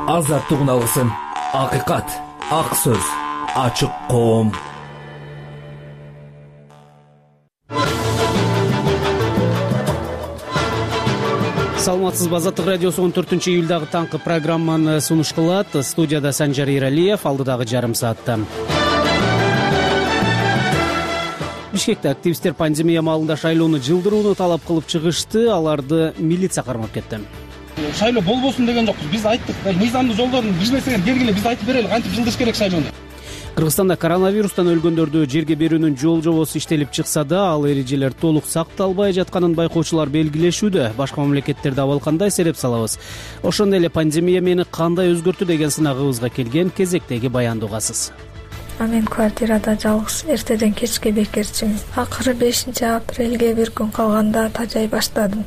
азаттык уналгысын, акыйкат, ак сөз, ачык коом. Саламатсызбы, Азаттык радиосу 14-июлдагы таңкы программаны сунуш кылат. Студияда Санжар Иралиев, алдыдагы жарым саатта. Бишкекте активисттер пандемия маалында шайлоону жылдырууну талап кылып чыгышты. Аларды милиция кармап кетти. Шайлоо болбосун деген жокпуз. Биз айттык, мыйзамдуу жолдорун билбесеңер келгиле биз айтып берели, кантип жылдырыш керек шайлоону. Кыргызстанда коронавирустан өлгөндөрдү жерге берүүнүн жол жобосу иштелип чыкса да, ал эрежелер толук сакталбай жатканын байкоочулар белгилешүүдө. Башка мамлекеттерде абал кандай, сереп салабыз. Ошондой эле пандемия мени кандай өзгөртү деген сынагыбызга келген кезектеги баянды угасыз. Мен квартирада жалгыз эртеден кечке бекерчимин. Акыры 5-апрелге бир күн калганда тажай баштадым.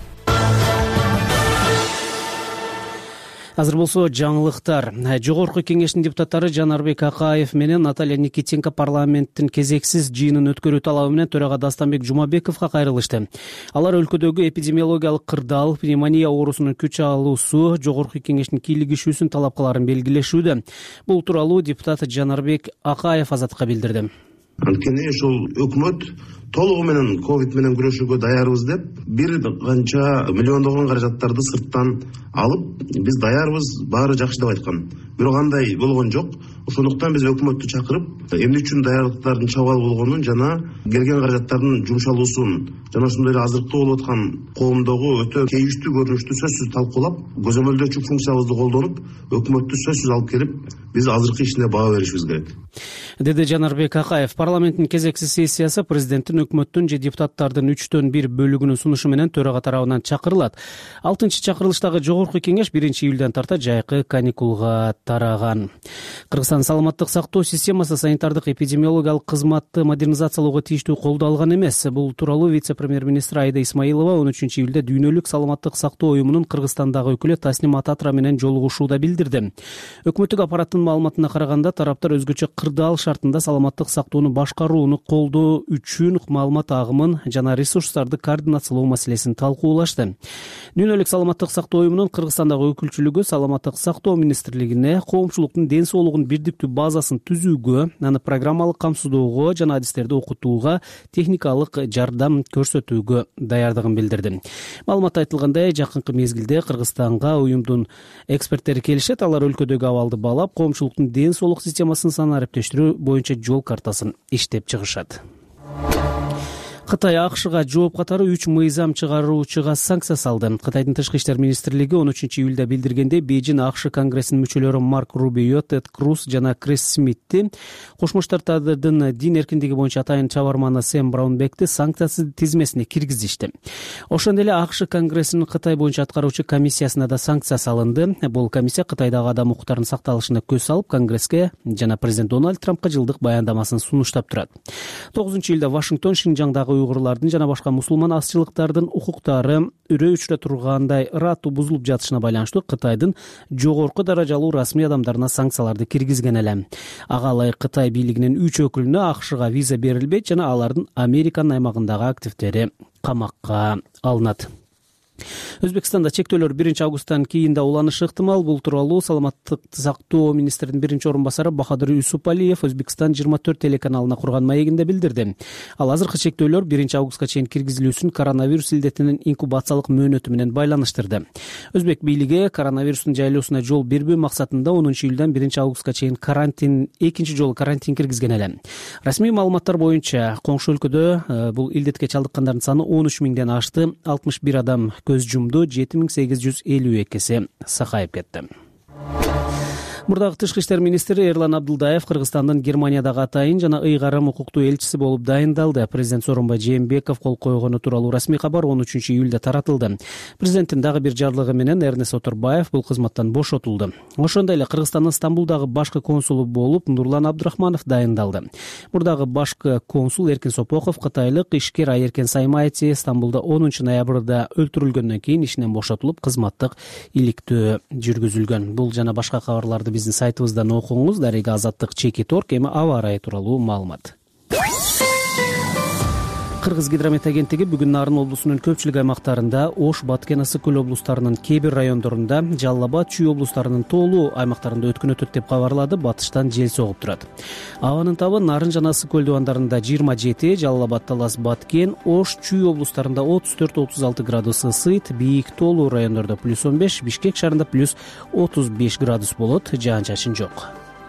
Азыр болсо жаңылыктар. Жогорку кеңештин депутаттары Жанарбек Акаев менен Наталья Никитенко парламенттин кезексиз жыйынын өткөрүү талабы менен төрага Дастамбек Жумабековго кайрылышты. Алар өлкөдөгү эпидемиологиялык кырдаал, пневмония оорусунун күч алуусу, жогорку кеңештин кийлигишүүсүн талап кыларын белгилешүүдө. Бул тууралуу депутат Жанарбек Акаев Азаттыкка билдирди. Анткени ошол өкмөт толугу менен ковид менен күрөшүүгө даярбыз деп бир канча миллиондогон каражаттарды сырттан алып, биз даярбыз, баары жакшы деп айткан. Бирок андай болгон жок. Ошондуктан биз өкмөттү чакырып, эмне үчүн даярдыктардын чабал болгонун жана келген каражаттардын жумшалуусун жана ошондой эле азыркты болуп аткан коомдогу өтө кейиштүү көрүнүштү сөзсүз талкуулап, көзөмөлдөөчү функциябызды колдонуп, өкмөттү сөзсүз алып келип, биз азыркы ишине баа беришибиз керек. Деди Жанарбек Акаев. Парламенттин кезексиз сессиясы президенттин, өкмөттүн же депутаттардын 3/1 бөлүгүнүн сунушу менен төрага тарабынан чакырылат. 6-чакырылыштагы жогорку кеңеш 1-июлдан тарта жайкы каникулга тараган. Кыргызстан саламаттык сактоо системасы санитардык эпидемиологиялык кызматты модернизациялоого тийиштүү колдоо алган эмес. Бул тууралуу вице-премьер-министр Айда Исмаилова 13-июлда дүйнөлүк саламаттык сактоо уюмунун Кыргызстандагы өкүлү Тасним Ататра менен жолугушууда билдирди. Өкмөттүк аппараттын маалыматына караганда, тараптар өзгөчө кырдаал шартында саламаттык сактоону башкарууну колдоо үчүн маалымат агымын жана ресурстарды координациялоо маселесин талкуулашты. Дүйнөлүк саламаттык сактоо уюмунун Кыргызстандагы өкүлчүлүгү саламаттык сактоо министрлигине коомчулуктун ден соолугун бирдиктүү базасын түзүүгө, аны программалык камсыздоого жана адистерди окутууга техникалык жардам көрсөтүүгө даярдыгын билдирди. Маалыматта айтылгандай, жакынкы мезгилде Кыргызстанга уюмдун эксперттери келишет. Алар өлкөдөгү абалды баалап, коомчулуктун ден соолук системасын санариптештирүү боюнча жол картасын иштеп чыгышат. Кытай АКШга жооп катары 3 мыйзам чыгаруучуга санкция салды. Кытайдын тышкы иштер министрлиги 13-июлда билдиргендей, Бейжин АКШ конгрессинин мүчөлөрү Марк Рубио, Тед Круз жана Крис Смитти, Кошмо Штаттардын дин эркиндиги боюнча атайын чабарманы Сэм Браунбекти санкциясы тизмесине киргизишти. Ошондой эле АКШ конгрессинин Кытай боюнча аткаруучу комиссиясына да санкция салынды. Бул комиссия Кытайдагы адам укуктарынын сакталышына көз салып, Конгресске жана президент Дональд Трампка жылдык баяндамасын сунуштап турат. 9-июлда Вашингтон Шинжаңдагы уйгурлардын жана башка мусулман азчылыктардын укуктары үрөө учура тургандай ыраттуу бузулуп жатышына байланыштуу Кытайдын жогорку даражалуу расмий адамдарына санкцияларды киргизген эле. Ага ылайык Кытай бийлигинин 3 өкүлүнө АКШга виза берилбейт жана алардын Американын аймагындагы активдери камакка алынат. Өзбекстанда чектөөлөр 1-августтан кийин да уланышы ыктымал. Бул тууралуу саламаттык сактоо министринин биринчи орун басары Бахадыр Юсупалиев Өзбекстан 24 телеканалына курган маегинде билдирди. Ал азыркы чектөөлөр 1-августка чейин киргизилүүсүн коронавирус илдетинин инкубациялык мөөнөтү менен байланыштырды. Өзбек бийлиги коронавирустун жайлоосуна жол бербөө максатында 10-июлдан 1-августка чейин экинчи жолу карантин киргизген эле. Расмий маалыматтар боюнча коңшу өлкөдө бул илдетке чалдыккандардын саны 13 миңден ашты. 61 адам көз жумду, 7852 сакайып кетти. Мурдагы тышкы иштер министри Эрлан Абдылдаев Кыргызстандын Германиядагы атайын жана ыйгарым укуктуу элчиси болуп дайындалды. Президент Сооронбай Жээнбеков кол койгону тууралуу расмий кабар 13-июлда таратылды. Президенттин дагы бир жарлыгы менен Эрнест Оторбаев бул кызматтан бошотулду. Ошондой эле Кыргызстандын Стамбулдагы башкы консулу болуп Нурлан Абдрахманов дайындалды. Мурдагы башкы консул Эркин Сопохов кытайлык ишкер Айеркен Саймайти Стамбулда 10 ноябрда өлтүрүлгөндөн кийин ишинен бошотулуп, кызматтык иликтөө жүргүзүлгөн. Бул жана башка кабарларды биздин сайтыбыздан окуңуз. Дарега Азаттык /Чеки Торг. Эми аба ырайы тууралуу маалымат. Кыргыз гидромет агенттиги бүгүн Нарын облусунун көпчүлүк аймактарында, Ош, Баткен, Ысык көл облустарынын кээ бир райондорунда, Жалал Абад, Чүй облустарынын тоолуу аймактарында өткөн өтөт деп кабарлады. Батыштан жел согуп турат. Абанын табы Нарын жана Ысык көл дубандарында 27, Жалал Абад, Талас, Баткен, Ош, Чүй облустарында 34-36 градус ысыйт, бийик тоолуу райондордо +15, Бишкек шаарында +35 градус болот, жаан-чачын жок.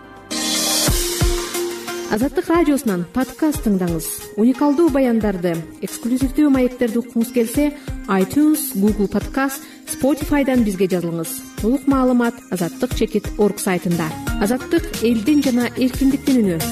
Азаттык радиосунан подкаст тыңдаңыз. Уникалдуу баяндарды, эксклюзивдүү маектерди уккуңуз келсе, iTunes, Google Podcast, Spotify'дан бизге жазылыңыз. Толук маалымат azattik.org сайтында. Азаттык — элдин жана эркиндиктин үнү.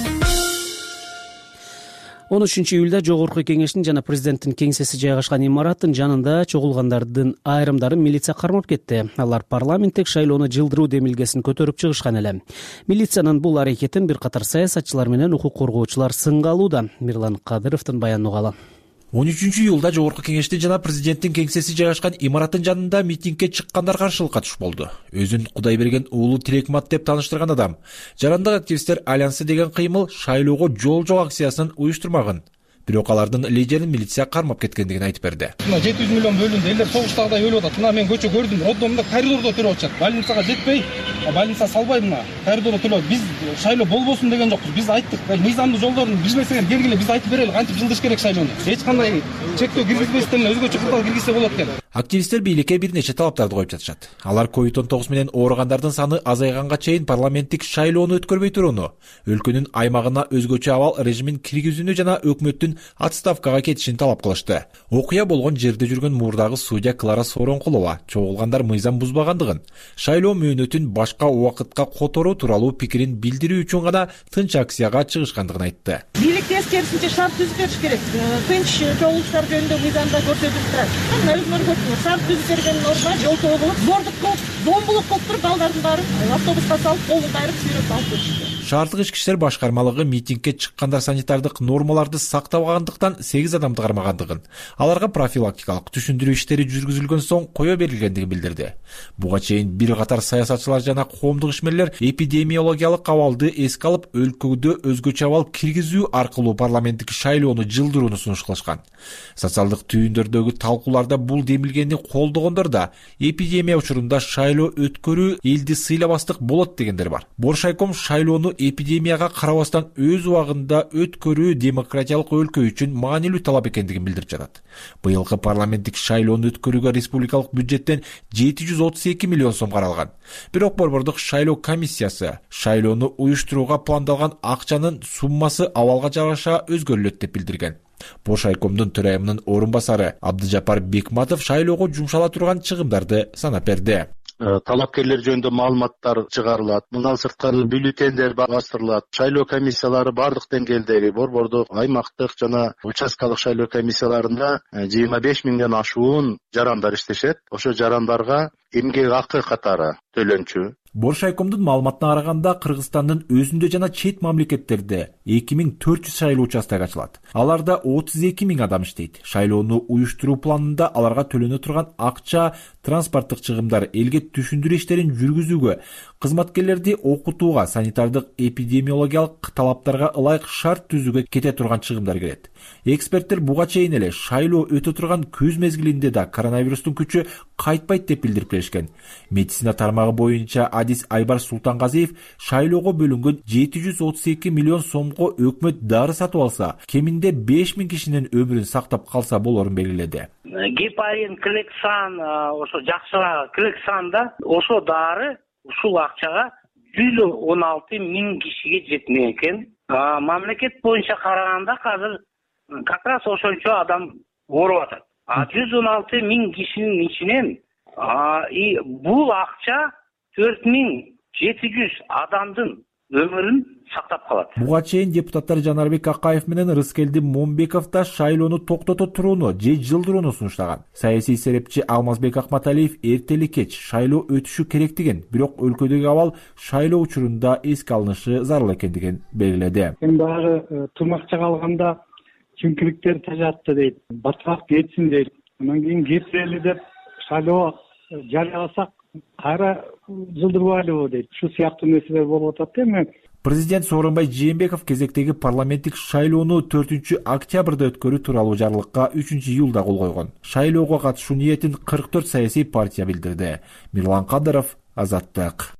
13-июлда Жогорку кеңештин жана президенттин кеңсеси жайгашкан имараттын жанында чогулгандардын айрымдарын милиция кармап кетти. Алар парламенттик шайлоону жылдыруу демилгесин көтөрүп чыгышкан эле. Милициянын бул аракетин бир катар саясатчылар менен укук коргоочулар сынга алууда. Мирлан Кадыровдун баянын угалы. 13-июлда Жогорку кеңештин жана президенттин кеңсеси жайгашкан имараттын жанында митингге чыккандар каршылыкка туш болду. Өзүн Кудай берген уулу Тилекмат деп тааныштырган адам жарандык активисттер альянсы деген кыймыл шайлоого жол жок акциясын уюштурмагын, бирок алардын лидерин милиция кармап кеткендигин айтып берди. 700 миллион бөлүндү, элдер согуштагыдай өлүп атат. Мына мен көчө көрдүм, роддомдо коридордо төрөп атышат. Больницага жетпей, больница салбай мына коридордо төрөп. Биз шайлоо болбосун деген жокпуз. Биз айттык, мыйзамдуу жолдорун билбесеңер келгиле биз айтып берели, кантип жылдыш керек шайлоону. Эч кандай чектөө киргизбестен өзгөчө кырдаал киргизсе болот экен. Активисттер бийликке бир нече талаптарды коюп жатышат. Алар COVID-19 менен ооругандардын саны азайганга чейин парламенттик шайлоону өткөрбөй турууну, өлкөнүн аймагына өзгөчө абал режимин киргизүүнү жана өкмөттүн отставкага кетишин талап кылышты. Окуя болгон жерде жүргөн мурдагы судья Клара Сооронкулова чогулгандар мыйзам бузбагандыгын, шайлоо мөөнөтүн башка убакытка которуу тууралуу пикирин билдирүү үчүн гана тынч акцияга чыгышкандыгын айтты. Бийлик тескерисинче шарт түзүп бериш керек. Тынч чогулуштар жөнүндө мыйзамда көрсөтүлүп турат. Шарт түзүп берген норма жол болуп, зордук кылып, зомбулук кылып туруп, балдардын баарын автобуска салып, колун кайрып сүйрөп алып кетишти. Шаардык ички иштер башкармалыгы митингге чыккандар санитардык нормаларды сактабагандыктан 8 адамды кармагандыгын, аларга профилактикалык түшүндүрүү иштери жүргүзүлгөн соң кое берилгендигин билдирди. Буга чейин бир катар саясатчылар жана коомдук ишмерлер эпидемиологиялык абалды эске алып, өлкөдө өзгөчө абал киргизүү аркылуу парламенттик шайлоону жылдырууну сунуш кылышкан. Социалдык түйүндөрдөгү талкууларда бул демилгени колдогондор да эпидемия учурунда шайлоо өткөрүү элди сыйлабастык болот дегендер бар. Боршайком шайлоону эпидемияга карабастан өз убагында өткөрүү демократиялык өлкө үчүн маанилүү талап экендигин билдирип жатат. Быйылкы парламенттик шайлоону өткөрүүгө республикалык бюджеттен 732 миллион сом каралган. Бирок Борбордук шайлоо комиссиясы шайлоону уюштурууга пландалган акчанын суммасы абалга жараша өзгөрүлөт деп билдирген. Боршайкомдун төрайымынын орун басары Абдыжапар Бекматов шайлоого жумшала турган чыгымдарды санап берди. Талапкерлер жөнүндө маалыматтар чыгарылат, мындан сырткары бюллетендер бастырылат. Шайлоо комиссиялары бардык деңгээлдеги борбордук, аймактык жана участкалык шайлоо комиссияларында 25 миңден ашуун жарандар иштешет. Ошо жарандарга эмгек акы катары төлөнчү. Боршайкомдун маалыматына караганда Кыргызстандын өзүндө жана чет мамлекеттерде 2400 шайлоо участогу ачылат. Аларда 32 миң адам иштейт. Шайлоону уюштуруу планында аларга төлөнө турган акча, транспорттук чыгымдар, элге түшүндүрүү иштерин жүргүзүүгө, кызматкерлерди окутууга, санитардык эпидемиологиялык талаптарга ылайык шарт түзүүгө кете турган чыгымдар кирет. Эксперттер буга чейин эле шайлоо өтө турган күз мезгилинде да коронавирустун күчү кайтпайт деп билдирип келишкен. Медицина тармагы боюнча Адис Айбар Султангазиев шайлоого бөлүнгөн 732 миллион сомго өкмөт дары сатып алса, кеминде 5000 кишинин өмүрүн сактап калса болорун белгиледи. Гепарин, Клексан, ошо жакшыраак Клександа ошо дары ушул акчага 116 миң кишиге жетмек экен. Мамлекет боюнча караганда азыр как раз ошончо адам ооруп атат. 116 миң кишинин ичинен бул акча 4700 адамдын өмүрүн сактап калат. Буга чейин депутаттар Жанарбек Акаев менен Рыскелди Момбеков да шайлоону токтото турууну же жылдырууну сунуштаган. Саясий серепчи Алмазбек Акматалиев эртели кеч шайлоо өтүшү керектигин, бирок өлкөдөгү абал шайлоо учурунда эске алынышы зарыл экендигин белгиледи. Баягы турмакча калганда чүнкүлүктөр тажатты дейт, баткак кетсин дейт. Анан кийин кетели деп шайлоо жарыяласак кайра жылдырбайлыбы дейт. Ушул сыяктуу нерселер болуп атат эми. Президент Сооронбай Жээнбеков кезектеги парламенттик шайлоону 4 октябрда өткөрүү тууралуу жарлыкка 3 июлда кол койгон. Шайлоого катышуу ниетин 44 саясий партия билдирди. Мирлан Кадыров, Азаттык.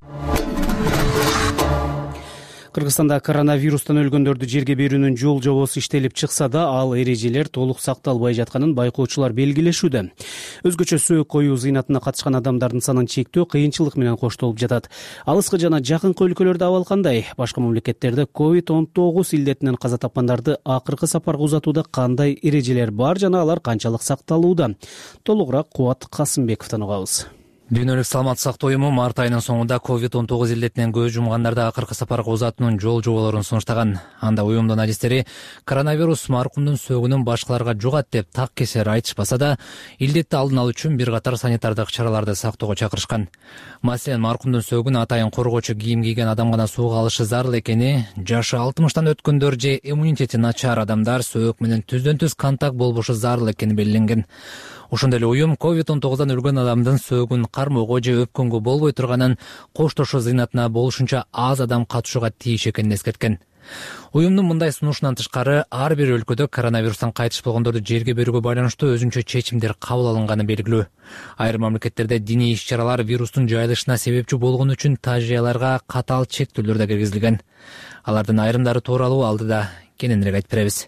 Кыргызстанда коронавирустан өлгөндөрдү жерге берүүнүн жол жобосу иштелип чыкса да, ал эрежелер толук сакталбай жатканын байкоочулар белгилешүүдө. Өзгөчө сөөк коюу зыйнатына катышкан адамдардын санын чектөө кыйынчылык менен коштолуп жатат. Алыскы жана жакынкы өлкөлөрдө абал кандай? Башка мамлекеттерде COVID-19 илдетинен каза тапкандарды акыркы сапарга узатууда кандай эрежелер бар жана алар канчалык сакталууда? Толугураак Кубат Касымбековдон угабыз. Дүйнөлүк саламаттык сактоо уюму март айынын соңунда COVID-19 илдетинен көз жумгандарды акыркы сапарга узатуунун жол жоболорун сунуштаган. Анда уюмдун адистери коронавирус маркумдун сөөгүнөн башкаларга жугат деп так кесер айтышпаса да, илдетти алдын алуу үчүн бир катар санитардык чараларды сактоого чакырышкан. Маселен, маркумдун сөөгүн атайын коргоочу кийим кийген адам гана сууга алышы зарыл экени, жашы 60-тан өткөндөр же иммунитети начар адамдар сөөк менен түздөн-түз контакт болбошу зарыл экени белгиленген. Ошондой эле уюм COVID-19дан өлгөн адамдын сөөгүн кармоого же өпкөнгө болбой турганын, коштошуу зыйнатына болушунча аз адам катышууга тийиш экенин эскерткен. Уюмдун мындай сунушунан тышкары, ар бир өлкөдө коронавирустан кайтыш болгондорду жерге берүүгө байланыштуу өзүнчө чечимдер кабыл алынганы белгилүү. Айрым мамлекеттерде диний иш-чаралар вирустун жайылышына себепчи болгон үчүн тажияларга катаал чектөөлөр да киргизилген. Алардын айрымдары тууралуу алдыда кененирээк айтып беребиз.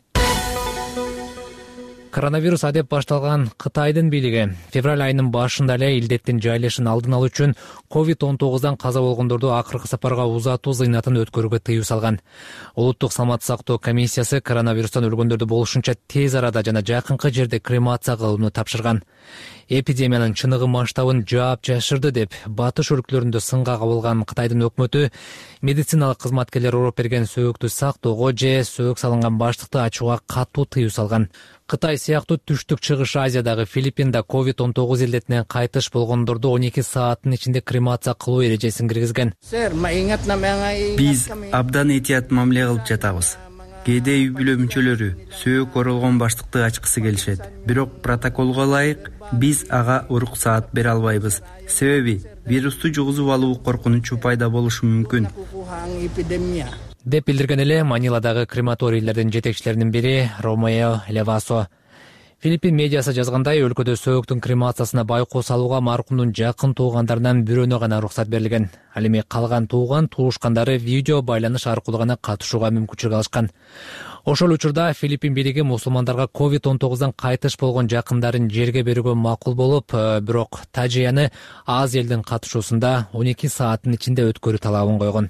Коронавирус адеп башталган Кытайдын бийлиги февраль айынын башында эле илдеттин жайылышын алдын алуу үчүн COVID-19дан каза болгондорду акыркы сапарга узатуу зыйнатын өткөрүүгө тыюу салган. Улуттук саламаттык сактоо комиссиясы коронавирустан өлгөндөрдү болушунча тез арада жана жакынкы жерде кремация кылууну тапшырган. Эпидемиянын чыныгы масштабын жаап жашырды деп батыш өлкөлөрүндө сынга кабылган Кытайдын өкмөтү медициналык кызматкерлер ороп берген сөөктү сактоого же сөөк салынган баштыкты ачууга катуу тыюу салган. Кытай сыяктуу түштүк чыгыш Азиядагы Филиппинда COVID-19 илдетинен кайтыш болгондорду 12 сааттын ичинде кремация кылуу эрежесин киргизген. Биз абдан этият мамиле кылып жатабыз. Кээде үй бүлө мүчөлөрү сөөк оролгон баштыкты ачкысы келишет. Бирок протоколго ылайык биз ага уруксаат бере албайбыз. Себеби вирусту жугузуп алуу коркунучу пайда болушу мүмкүн. Деп билдирген эле Маниладагы крематорийлердин жетекчилеринин бири Ромео Левасо. Филиппин медиасы жазгандай, өлкөдө сөөктүн кремациясына байкоо салууга маркумдун жакын туугандарынан бирөөнө гана уруксат берилген. Ал эми калган туушкандары видео байланыш аркылуу гана катышууга мүмкүнчүлүк алышкан. Ошол учурда Филиппин бийлиги мусулмандарга COVID-19дан кайтыш болгон жакындарын жерге берүүгө макул болуп, бирок тажияны аз элдин катышуусунда 12 сааттын ичинде өткөрүү талабын койгон.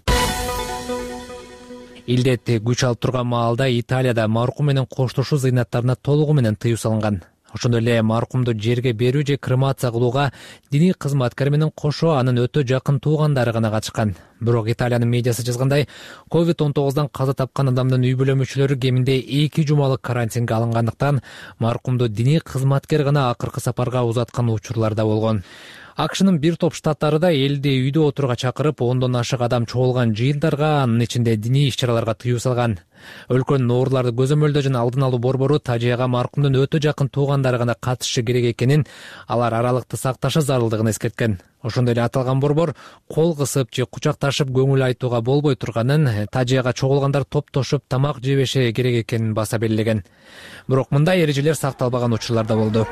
Илдет күч алып турган маалда Италияда маркум менен коштошуу зыйнаттарына толугу менен тыюу салынган. Ошондой эле маркумду жерге берүү же кремация кылууга диний кызматкер менен кошо анын өтө жакын туугандары гана катышкан. Бирок Италиянын медиасы жазгандай, COVID-19дан каза тапкан адамдын үй бүлө мүчөлөрү кеминде 2 жумалык карантинге алынгандыктан маркумду диний кызматкер гана акыркы сапарга узаткан учурлар да болгон. АКШнын бир топ штаттарында элди үйдө отурууга чакырып, 10дон ашык адам чогулган жыйындарга, анын ичинде диний иш-чараларга тыюу салган. Өлкөнүн ооруларды көзөмөлдөө жана алдын алуу борбору тажияга маркумдун өтө жакын туугандары гана катышышы керек экенин, алар аралыкты сакташы зарылдыгын эскерткен. Ошондой эле аталган борбор кол кысып же кучакташып көңүл айтууга болбой турганын, тажияга чогулгандар топтошуп тамак жебеши керек экенин баса белгилеген. Бирок мындай эрежелер сакталбаган учурлар да болду.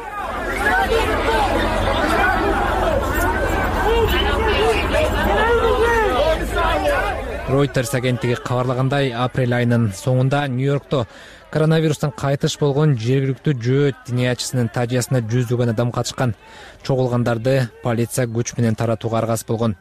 Reuters агенттиги кабарлагандай, апрель айынын соңунда Нью-Йоркто коронавирустан кайтыш болгон жергиликтүү жөөт диниячысынын тажиясына 100 адам катышкан. Чогулгандарды полиция күч менен таратууга аргасыз болгон.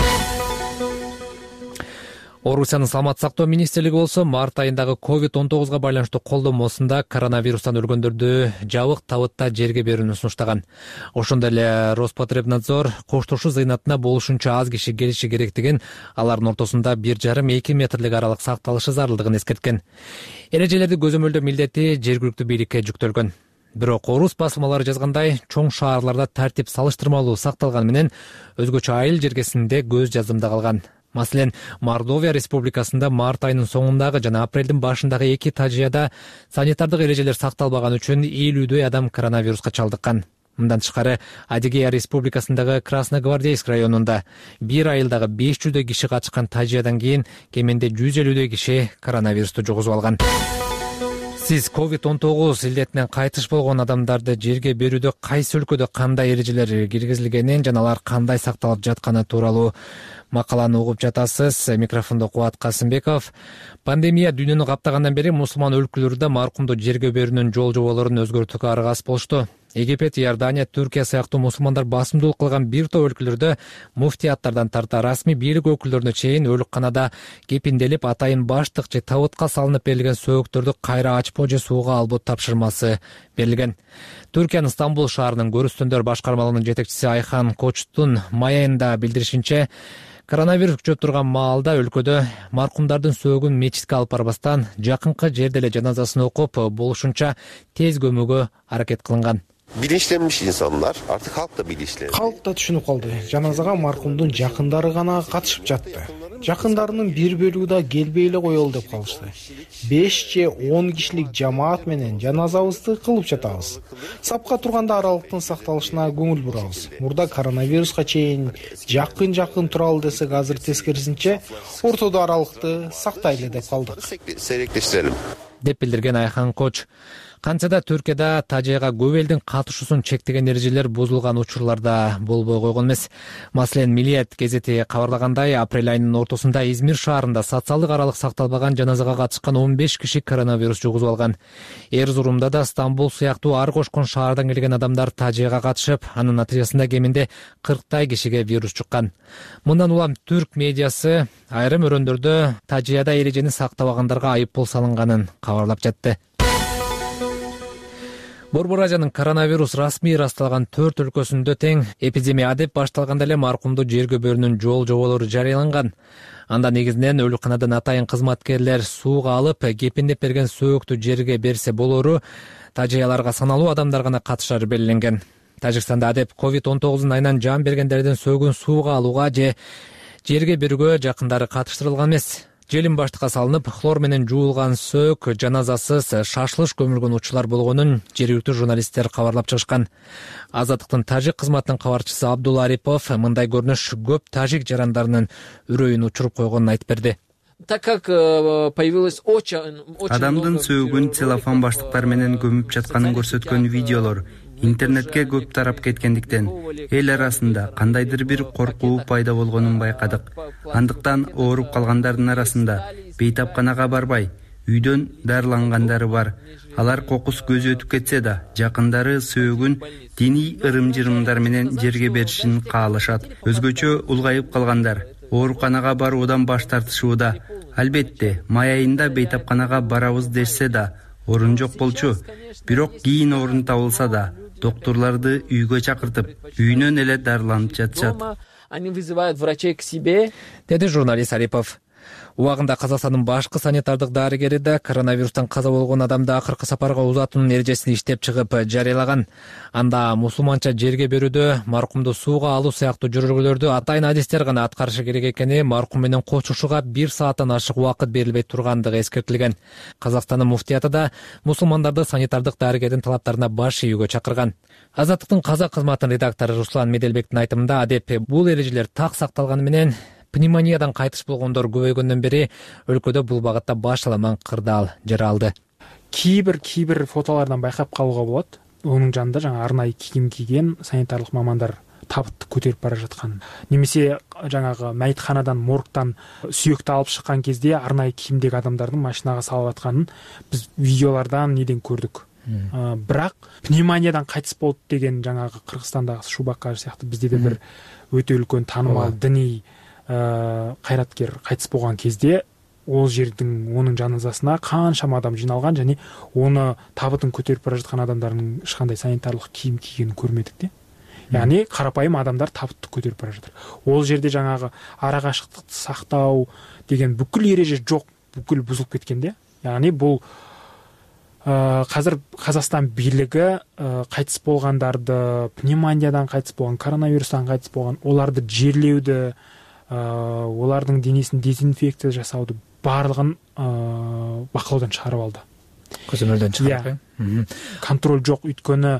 Орусиянын саламаттык сактоо министрлиги болсо март айындагы COVID-19га байланыштуу колдомосунда коронавирустан өлгөндөрдү жабык табытта жерге берүүнү сунуштаган. Ошондой эле Роспотребнадзор коштошуу зыйнатына болушунча аз киши келиши керектигин, алардын ортосунда 1,5-2 метрлик аралык сакталышы зарылдыгын эскерткен. Эрежелерди көзөмөлдөө милдети жергиликтүү бийликке жүктөлгөн. Бирок орус басылмалары жазгандай, чоң шаарларда тартип салыштырмалуу сакталганы менен өзгөчө айыл жергесинде көз жазымда калган. Маселен, Мордовия республикасында март айынын соңундагы жана апрелдин башындагы 2 тажияда санитардык эрежелер сакталбаган үчүн 50дөй адам коронавируска чалдыккан. Мындан тышкары Адыгея Республикасындагы Красногвардейск районунда бир айылдагы 500 киши катышкан тажыядан кийин кеминде 150 киши коронавирусту жугузуп алган. Сиз COVID-19 илдетинен кайтыш болгон адамдарды жерге берүүдө кайсы өлкөдө кандай эрежелер киргизилгенин жана алар кандай сакталып жатканы тууралуу макаланы угуп жатасыз. Микрофондо Кубат Касымбеков. Пандемия дүйнөнү каптагандан бери мусулман өлкөлөрдө маркумду жерге берүүнүн жол жоболорун өзгөртүүгө аргасыз болушту. Египет, Иордания, Түркия сыяктуу мусулмандар басымдуулук кылган бир топ өлкөлөрдө муфтияттардан тарта расмий бийлик өкүлдөрүнө чейин өлүкканада кепинделип атайын баштык же табытка салынып берилген сөөгүттөрдү кайра ачпоо же сууга албоо тапшырмасы берилген. Түркиянын Стамбул шаарынын көрүстөндөр башкармалыгынын жетекчиси Айхан Кочтун майында билдиришинче, коронавирус күчөп турган маалда өлкөдө маркумдардын сөөгүн мечитке алып барбастан жакынкы жерде эле жаназасын окуп, болушунча тез көмүүгө аракет кылынган. Bilinçlenmiş insanlar, artık halk da bilinçlendi. Halk da түшүнүп калды. Жаназага маркумдун жакындары гана катышып жатты. Жакындарынын бир бөлүгү да келбей эле коелу деп калышты. 5 же 10 кишилик жамаат менен жаназабызды кылып жатабыз. Сапка турганда аралыктын сакталышына көңүл бурабыз. Мурда коронавируска чейин жакын туралы десек, азыр тескерисинче ортодо аралыкты сактайлы деп калдык. Деп билдирген Айхан Коч. Кантса да Түркияда тажыяга көп элдин катышуусун чектеген эрежелер бузулган учурларда болбой койгон эмес. Маселен, Милиет газети кабарлагандай, апрель айынын ортосунда Измир шаарында социалдык аралык сакталбаган жаназага катышкан 15 киши коронавирус жугузуп алган. Эрзурумда да Стамбул сыяктуу ар кошкон шаардан келген адамдар тажыяга катышып, анын натыйжасында кеминде 40 кишиге вирус чуккан. Мындан улам түрк медиасы айрым өрөөндөрдө тажыяда эрежени сактабагандарга айыппул салынганын кабарлап жатты. Борбор Азиянын коронавирус расмий ырасталган 4 өлкөсүндө тең эпидемия деп башталганда эле маркумду жерге берүүнүн жол жоболору жарыяланган. Анда негизинен өлкөканадан атайын кызматкерлер сууга алып, кепиндеп берген сөөгүктү жерге берсе болору, тажыяларга саналуу адамдар гана катышары белгиленген. Тажикстанда адеп COVID-19 айынан жан бергендердин сөөгүн сууга алууга же жерге берүүгө жакындары катыштырылган эмес. Желим баштыкка салынып, хлор менен жуулган сөök жаназасыз шашылыш көмүлгөн учурлар болгонун жергиликтүү журналисттер кабарлап чыгышкан. Азаттыктын тажик кызматынын кабарчысы Абдулла Арипов мындай көрүнүш көп тажик жарандарынын үрөйүн учуруп койгонун айтып берди. Адамдын сөөгүн целлофан баштыктар менен көмүп жатканын көрсөткөн видеолор интернетке көп тарап кеткендиктен эл арасында кандайдыр бир коркуу пайда болгонун байкадык. Андыктан ооруп калгандардын арасында бейтапканага барбай, үйдөн дарылангандары бар. Алар кокус көзү өтүп кетсе да, жакындары сөөгүн диний ырым-жырымдар менен жерге беришин каалашат. Өзгөчө улгайып калгандар ооруканага баруудан баш тартышууда. Албетте, май айында бейтапканага барабыз дешсе да, орун жок болчу. Бирок кийин орун табылса да, доктурларды үйгө чакыртып, үйүнөн эле дарыланып жатышат. Деди журналист Арипов. Убагында Казакстандын башкы санитардык дарыгери да коронавирустан каза болгон адамды акыркы сапарга узатуунун эрежесин иштеп чыгып жарыялаган. Анда мусулманча жерге берүүдө маркумду сууга алуу сыяктуу жөргөлөрдү атайын адистер гана аткарышы керек экени, маркум менен кочушууга 1 сааттан ашык убакыт берилбей тургандыгы эскертилген. Казакстандын муфтияты да мусулмандарды санитардык дарыгердин талаптарына баш ийүүгө чакырган. Азаттыктын казак кызматынын редактору Руслан Меделбектин айтымында, адеп бул эрежелер так сакталганы менен пневмониядан кайтыш болгондор көбөйгөндөн бери өлкөдө бул багытта башаламан кырдаал жаралды. Кийбир фотолордон байкап калууга болот. Онун жанында жаңа арнайы кийим кийген санитарлык мамандар табытты көтөрүп бара жаткан. Немесе жаңагы майытканадан, моргтан сүйөктү алып чыккан кезде арнайы кийимдеги адамдардын машинага салып атканын биз видеолордон неден көрдүк. Бирок пневмониядан кайтыс болду деген жаңагы Кыргызстандагы Шубакка сыяктуу бизде да бир өтө үлкөн таанымал диний кайраткер кайтыс болгон кезде ол жердин онун жаназасына канчама адам жиналган, және оны табытын көтөрүп бара жаткан адамдардын эч кандай санитарлык кийим кийгенин көрмөдүк да. Яғни карапайым адамдар табытты көтөрүп бара жатыр. Ол жерде жаңагы ара кашыктыкты сактоо деген бүкүл эреже жок, бүкүл бузулуп кеткен да. Яғни бул казыр Казакстан бийлиги кайтыс болгондарды, пневмониядан кайтыс болгон, коронавирустан кайтыс болгон, оларды жерлөөдө, олардын денесин дезинфекция жасауду барлыгын бакылаудан чыгарып алды. Көзөмөлдөн чыгарып. Контроль жок, өйткөнү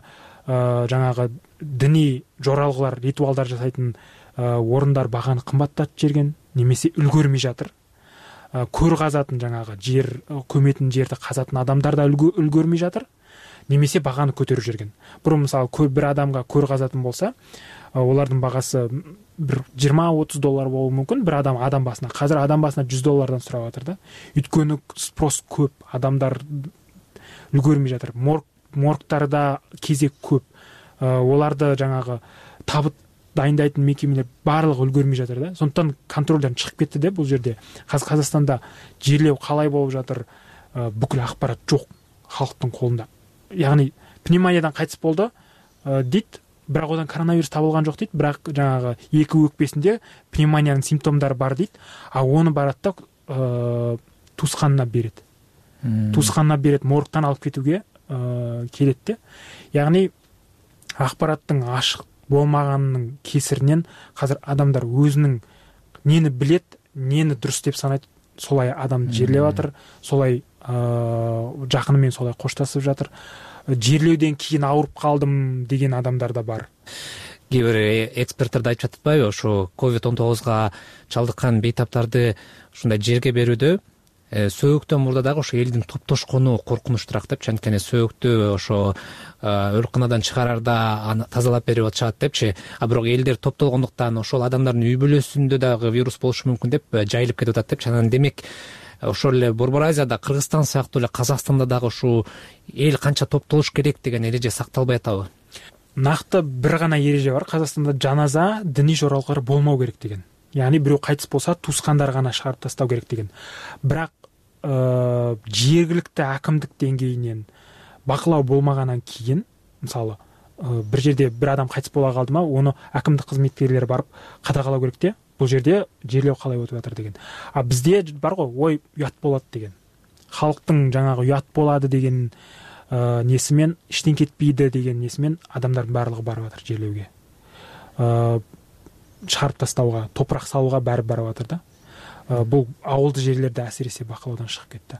жаңағы діни жоралғылар, ритуалдар жасайтын орындар бағаны қымбаттатып жіберген, немесе үлгермей жатыр. Көр қазатын жаңағы жер, көметін жерді қазатын адамдар да үлгермей жатыр, немесе бағаны көтеріп жүрген. Бұрын мысалы бір адамға көр қазатын болса, олардың бағасы бір $20-30 болуы мүмкін бір адам басына. Қазір адам басына $100 сұрап жатыр да. Өйткені спрос көп, адамдар үлгермей жатыр. Моргтарда кезек көп. Оларды жаңағы табыт дайындайтын мекемелер барлығы үлгермей жатыр да. Сондықтан контрольден шығып кетті де бұл жерде. Қазақстанда жерлеу қалай болып жатыр, бүкіл ақпарат жоқ халықтың қолында. Яғни пневмониядан қайтыс болды дейді, бірақ одан коронавирус табылған жоқ дейді, бірақ жаңағы екі өкпесінде пневмонияның симптомдары бар дейді, оны барады да туысқанына береді. Туысқанына береді, моргтан алып кетуге келеді де. Яғни ақпараттың ашық болмағанның кесірінен қазір адамдар өзінің нені білет, нені дұрыс деп санайды, солай адамды жерлеп жатыр, солай жақынымен солай қоштасып жатыр. Жерлеуден кейін ауырып қалдым деген адамдар да бар. Кейбір эксперттер да айтып жатпайбы, ошо COVID-19-га чалдыккан бейтаптарды ушундай жерге берүүдө сөөктөн мурда дагы ошо элдин топтошкону коркунучтураак депчи, анткени сөөктү ошо ооруканадан чыгарарда тазалап берип атышат депчи, бирок элдер топтолгондуктан ошол адамдардын үй бүлөсүндө дагы вирус болушу мүмкүн деп жайылып кетип атат депчи. Анан демек ошол эле Борбор Азияда, Кыргызстан сыяктуу эле Казакстанда дагы ушул эл канча топтолуш керек деген эреже сакталбай атабы? Нақты бір ғана ереже бар. Қазақстанда жаназа діни жоралғылар болмау керек деген. Яғни біреу қайтыс болса, туысқандар ғана шығарып тастау керек деген. Бірақ жергілікті әкімдік деңгейінен бақылау болмағаннан кейін, мысалы, бір жерде бір адам қайтыс бола қалды ма, оны әкімдік қызметкерлері барып қадағалау керек те, бұл жерде жерлеу қалай өтіп жатыр деген. Бізде бар ғой, ой, ұят болады деген. Халықтың жаңағы ұят болады деген несімен, іштен кетпейді деген несімен адамдардың барлығы барып жатыр жерлеуге. Шығарып тастауға, топырақ салуға бәрі барып жатыр да. Бұл ауылды жерлерде әсіресе бақылаудан шығып кетті.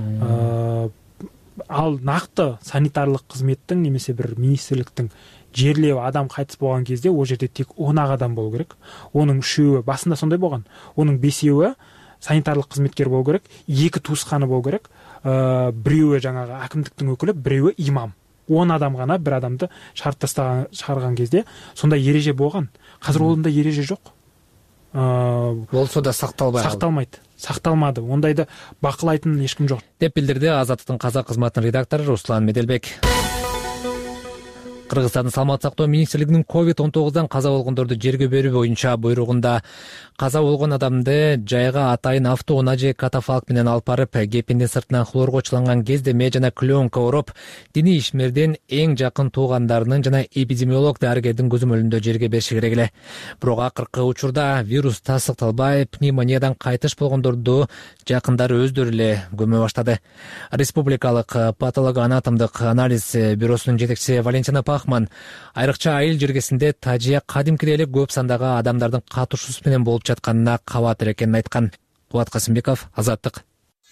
Ал нақты санитарлық қызметтің немесе бір министрліктің жерлеу адам қайтыс болған кезде ол жерде тек 10 адам болу керек. Оның 3-і басында сондай болған. Оның 5-і санитарлық қызметкер болу керек, 2 туысқаны болу керек, біреуі жаңағы әкімдіктің өкілі, біреуі имам. 10 адам ғана бір адамды шығарған кезде сондай ереже болған. Қазір онда ереже жоқ. Болса да сақталмайды. Сақталмады. Ондайды бақылайтын ешкім жоқ. Деп билдирди Азаттыктын казак кызматынын редактору Руслан Меделбек. Кыргызстандын саламаттык сактоо министрлигинин COVID-19-дан каза болгондорду жерге берүү боюнча буйругунда каза болгон адамды жайга атайын автоунаа же катафалк менен алып барып, кепиндин сыртынан хлорго чыланган кездеме жана клеенка ороп, диний ишмердин эң жакын туугандарынын жана эпидемиолог дарыгердин көзөмөлүндө жерге бериши керек эле. Бирок акыркы учурда вирус тасыкталбай, пневмониядан кайтыш болгондорду жакындары өздөрү эле көмө баштады. Республикалык патологоанатомдук анализ бюросунун жетекчиси Валентина Пахман айрыкча айыл жергесинде тажия кадимкидей эле көп сандагы адамдардын катышуусу менен болуп жатканына кабатыр экенин айткан. Кубат Касымбеков, Азаттык.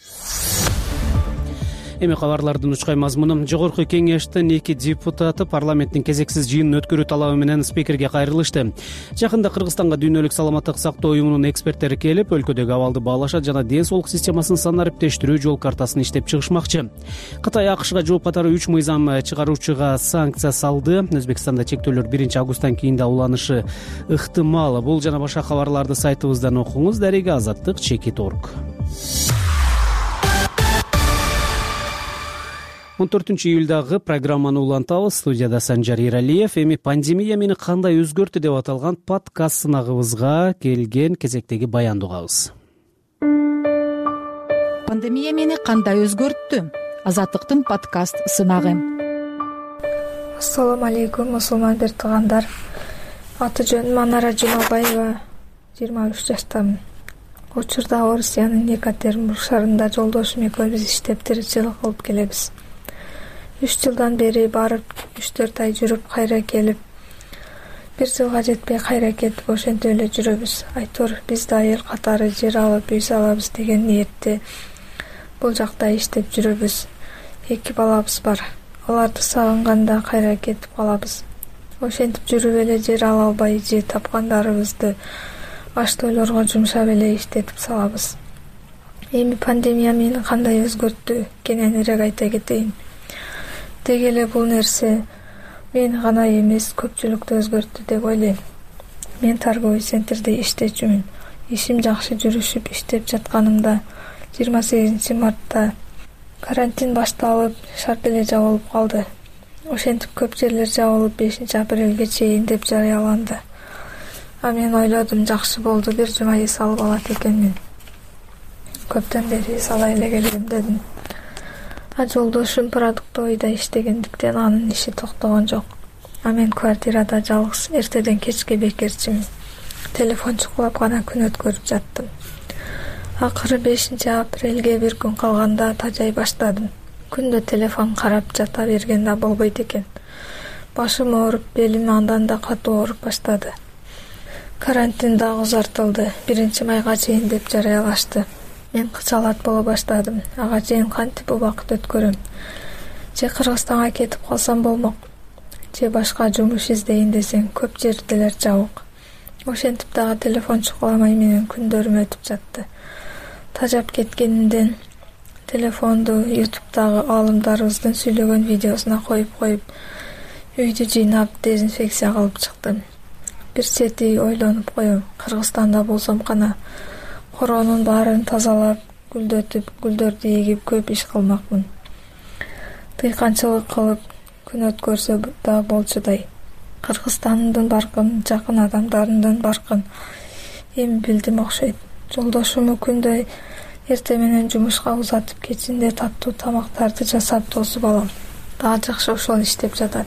Эми кабарлардын учкай мазмуну. Жогорку кеңештин 2 депутаты парламенттин кезексиз жыйынын өткөрүү талабы менен спикерге кайрылышты. Жакында Кыргызстанга Дүйнөлүк саламаттык сактоо уюмунун эксперттери келип, өлкөдөгү абалды баалашат жана ден соолук системасын санариптештирүү жол картасын иштеп чыгышмакчы. Кытай АКШга жооп катары 3 мыйзам чыгаруучуга санкция салды. Өзбекстанда чектөөлөр 1-августтан кийин да уланышы ыктымал. Бул жана башка кабарларды сайтыбыздан окуңуз. Дареги Азаттык.org. 14 июлдагы программаны улантабыз. Студияда Санжар Иралиев. Эми пандемия мени кандай өзгөртү деп аталган подкаст сынагыбызга келген кезектеги баянды угабыз. Пандемия мени кандай өзгөрттү? Азаттыктын подкаст сынагы. Ассаламу алейкум, мусулман бир туугандар. Аты жөнүм Анара Жумабаева, 23 жаштамын. Учурда Орусиянын Екатеринбург шаарында жолдошум экөөбүз иштеп тиричилик кылып келебиз. 3 жылдан бери барып, 3-4 ай жүрүп, кайра келип, 1 жылга жетпей кайра кетип, ошентип эле жүрөбүз. Айтор биз да эл катары жер алып, үй салабыз деген ниетте бул жакта иштеп жүрөбүз. 2 балабыз бар. аларды сагынганда кайра кетип калабыз. Ошентип жүрүп эле жер ала албай же тапкандарыбызды аш-тойлорго жумшап эле иштетип салабыз. Эми пандемия мени кандай өзгөрттү? Кененирээк айта кетейин. Деги эле бул нерсе мени гана эмес, көпчүлүктү өзгөрттү деп ойлойм. Мен торговый центрде иштечүмүн. Ишим жакшы жүрүшүп иштеп жатканымда 28 мартта карантин башталып, шарт эле жабылып калды. Ошентип көп жерлер жабылып 5 апрелге чейин деп жарыяланды. А мен ойлодум, жакшы болду, бир жума эс алып алат экенмин. Көптөн бери эс ала эле келем дедим. А жолдошум продуктовыйда иштегендиктен анын иши токтогон жок. А мен квартирада жалгыз эртеден кечке бекерчимин. Телефон чукулап гана күн өткөрүп жаттым. Акыры 5 апрелге бир күн калганда тажай баштадым. Күндө телефон карап жата берген да болбойт экен. Башым ооруп, белим андан да катуу ооруп баштады. Карантин дагы узартылды. 1 майга чейин деп жарыялашты. Мен кычалат боло баштадым. Ага чейин кантип убакыт өткөрөм? Же Кыргызстанга кетип калсам болмок, же башка жумуш издейин десең көп жерделер жабык. Ошентип дагы телефон чукуламай менен күндөрүм өтүп жатты. Тажап кеткенинден телефонду YouTube'дагы аалымдарыбыздын сүйлөгөн видеосуна коюп, үйдү жыйнап, дезинфекция кылып чыктым. Бир чети ойлонуп коем, Кыргызстанда болсом кана коронун баарын тазалап, гүлдөтүп, гүлдөрдү эгип көп иш кылмакмын. Тыйканчылык кылып, күн өткөрсө да болчудай. Кыргызстандын баркын, жакын адамдарымдын баркын эми билдим окшойт. Жолдошуму күндө эрте менен жумушка узатып, кечинде таттуу тамактарды жасап тосуп алам. Дагы жакшы ошол иштеп жатат.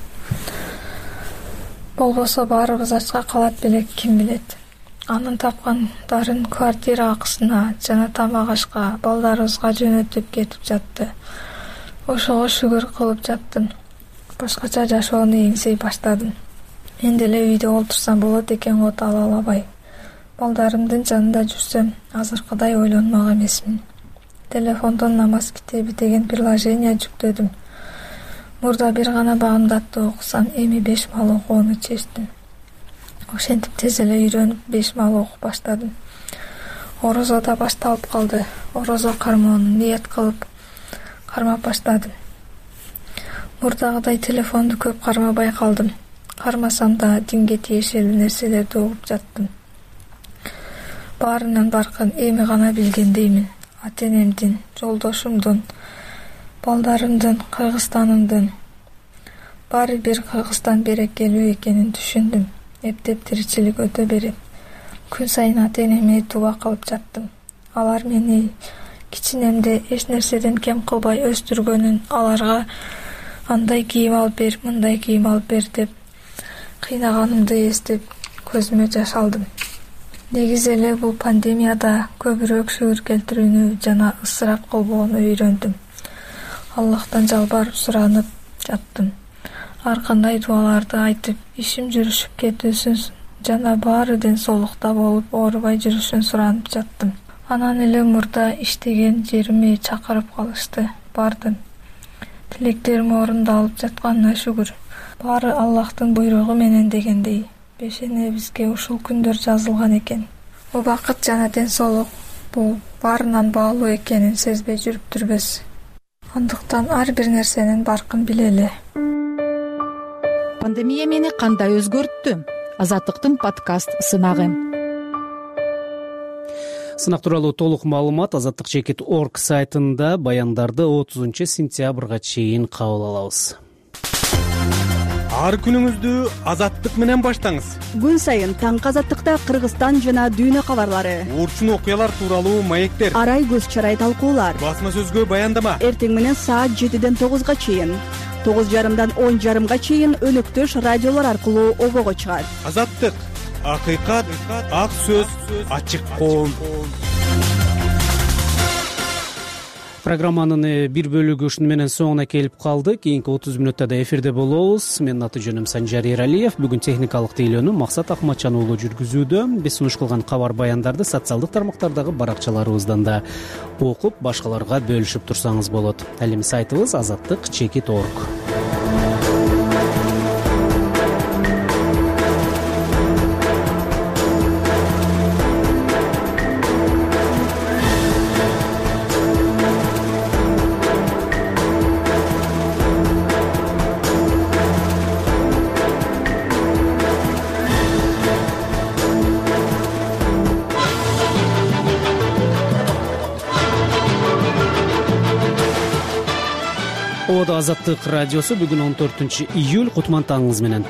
Болбосо баарыбыз ачка калат белек, ким билет. Анын тапкандарын квартира акысына жана тамак ашка, балдарыбызга жөнөтүп кетип жатты. Ошого шүгүр кылып жаттым. Башкача жашоону эңсей баштадым. Мен деле үйдө олтурсам болот экен го, ала албай. Балдарымдын жанында жүрсөм, азыркыдай ойлонмак эмесмин. Телефондон намаз китеби деген приложение жүктөдүм. Мурда бир гана багымдатты окусам, эми 5 мал окууну чечтим. Ошентип тез эле үйрөнүп 5 мал окуп баштадым. Орозо да башталып калды. Орозо кармоону ниет кылып кармап баштадым. Мурдагыдай телефонду көп кармабай калдым. Кармасам да динге тиешелүү нерселерди угуп жаттым. Баарынан баркын эми гана билгендеймин. Ата-энемдин, жолдошумдун, балдарымдын, Кыргызстанымдын баары бир Кыргызстан берекелүү экенин түшүндүм. Эптеп тиричилик өтө берет. Күн сайын ата-энеме дуба кылып жаттым. Алар мени кичинемде эч нерседен кем кылбай өстүргөнүн, аларга андай кийим алып бер, мындай кийим алып бер деп кыйнаганымды эстеп көзүмө жаш алдым. Негизи эле бул пандемияда көбүрөөк шүгүр келтирүүнү жана ысырап кылбоону үйрөндүм. Аллахтан жалбарып суранып жаттым. Ар кандай дуаларды айтып, ишим жүрүшүп кетүүсүн жана баары ден соолукта болуп, оорубай жүрүшүн суранып жаттым. Анан эле мурда иштеген жериме чакырып калышты. Бардым. Тилектерим орундалып жатканына шүгүр. Баары Аллахтын буйругу менен дегендей. Бешенебизге ушул күндөр жазылган экен. Убакыт жана ден соолук бул баарынан баалуу экенин сезбей жүрүп турбуз. Андыктан ар бир нерсенин баркын билели. Пандемия мени кандай өзгөрттү? Азаттыктын подкаст сынагы. Сынак тууралуу толук маалымат azattik.org сайтында, баяндарды 30 сентябрга чейин кабыл алабыз. Ар күнүңүздү Азаттык менен баштаңыз. Күн сайын таңкы Азаттыкта Кыргызстан жана дүйнө кабарлары, урчун окуялар тууралуу маектер, арай көз чарай талкуулар, басма сөзгө баяндама. Эртең менен саат 7ден 9га чейин, 9:30дан 10:30га чейин өнөктөш радиолор аркылуу обого чыгат. Азаттык, акыйкат, ак сөз, ачык коом. Программанын бир бөлүгү ушуну менен соңуна келип калды. Кийинки 30 мүнөттө да эфирде болобуз. Менин аты жөнүм Санжар Эралиев. Бүгүн техникалык тейлөөнү Максат Акматжан уулу жүргүзүүдө. Биз сунуш кылган кабар баяндарды социалдык тармактардагы баракчаларыбыздан да окуп, башкаларга бөлүшүп турсаңыз болот. Ал эми сайтыбыз azattik.org. Кутмандуу Азаттык радиосу бүгүн 14-июль кутман таңыңыз менен.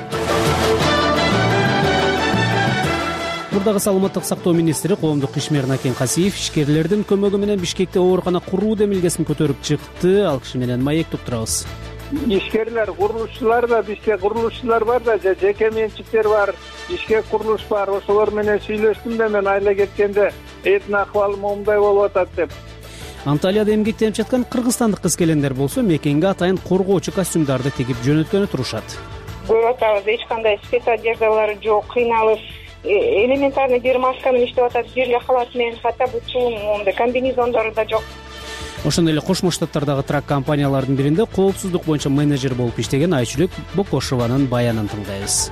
Мурдагы саламаттык сактоо министри коомдук ишмер Накен Касиев ишкерлердин көмөгү менен Бишкекте оорукана куруу демилгесин көтөрүп чыкты. Ал киши менен маектеп турабыз. Ишкерлер, курулушчулар да, бизде курулушчулар бар да, жеке менчиктер бар, Бишкек курулуш бар. Ошолор менен сүйлөштүм да, мен айла кеткенде этин акыбалы моундай болуп атат деп. Анталияда эмгектенип жаткан кыргызстандык кыз-келендер болсо мекенге атайын коргоочу костюмдарды тигип жөнөткөнү турушат. Көрүп атабыз, эч кандай спецодеждалар жок, кыйналып, элементарный бир маска менен иштеп атат, бир эле халат менен, хата бул чуун, комбинезондору да жок. Ошондой эле Кошмо Штаттардагы трак компаниялардын биринде коопсуздук боюнча менеджер болуп иштеген Айчүрөк Бокошованын баянын тыңдайбыз.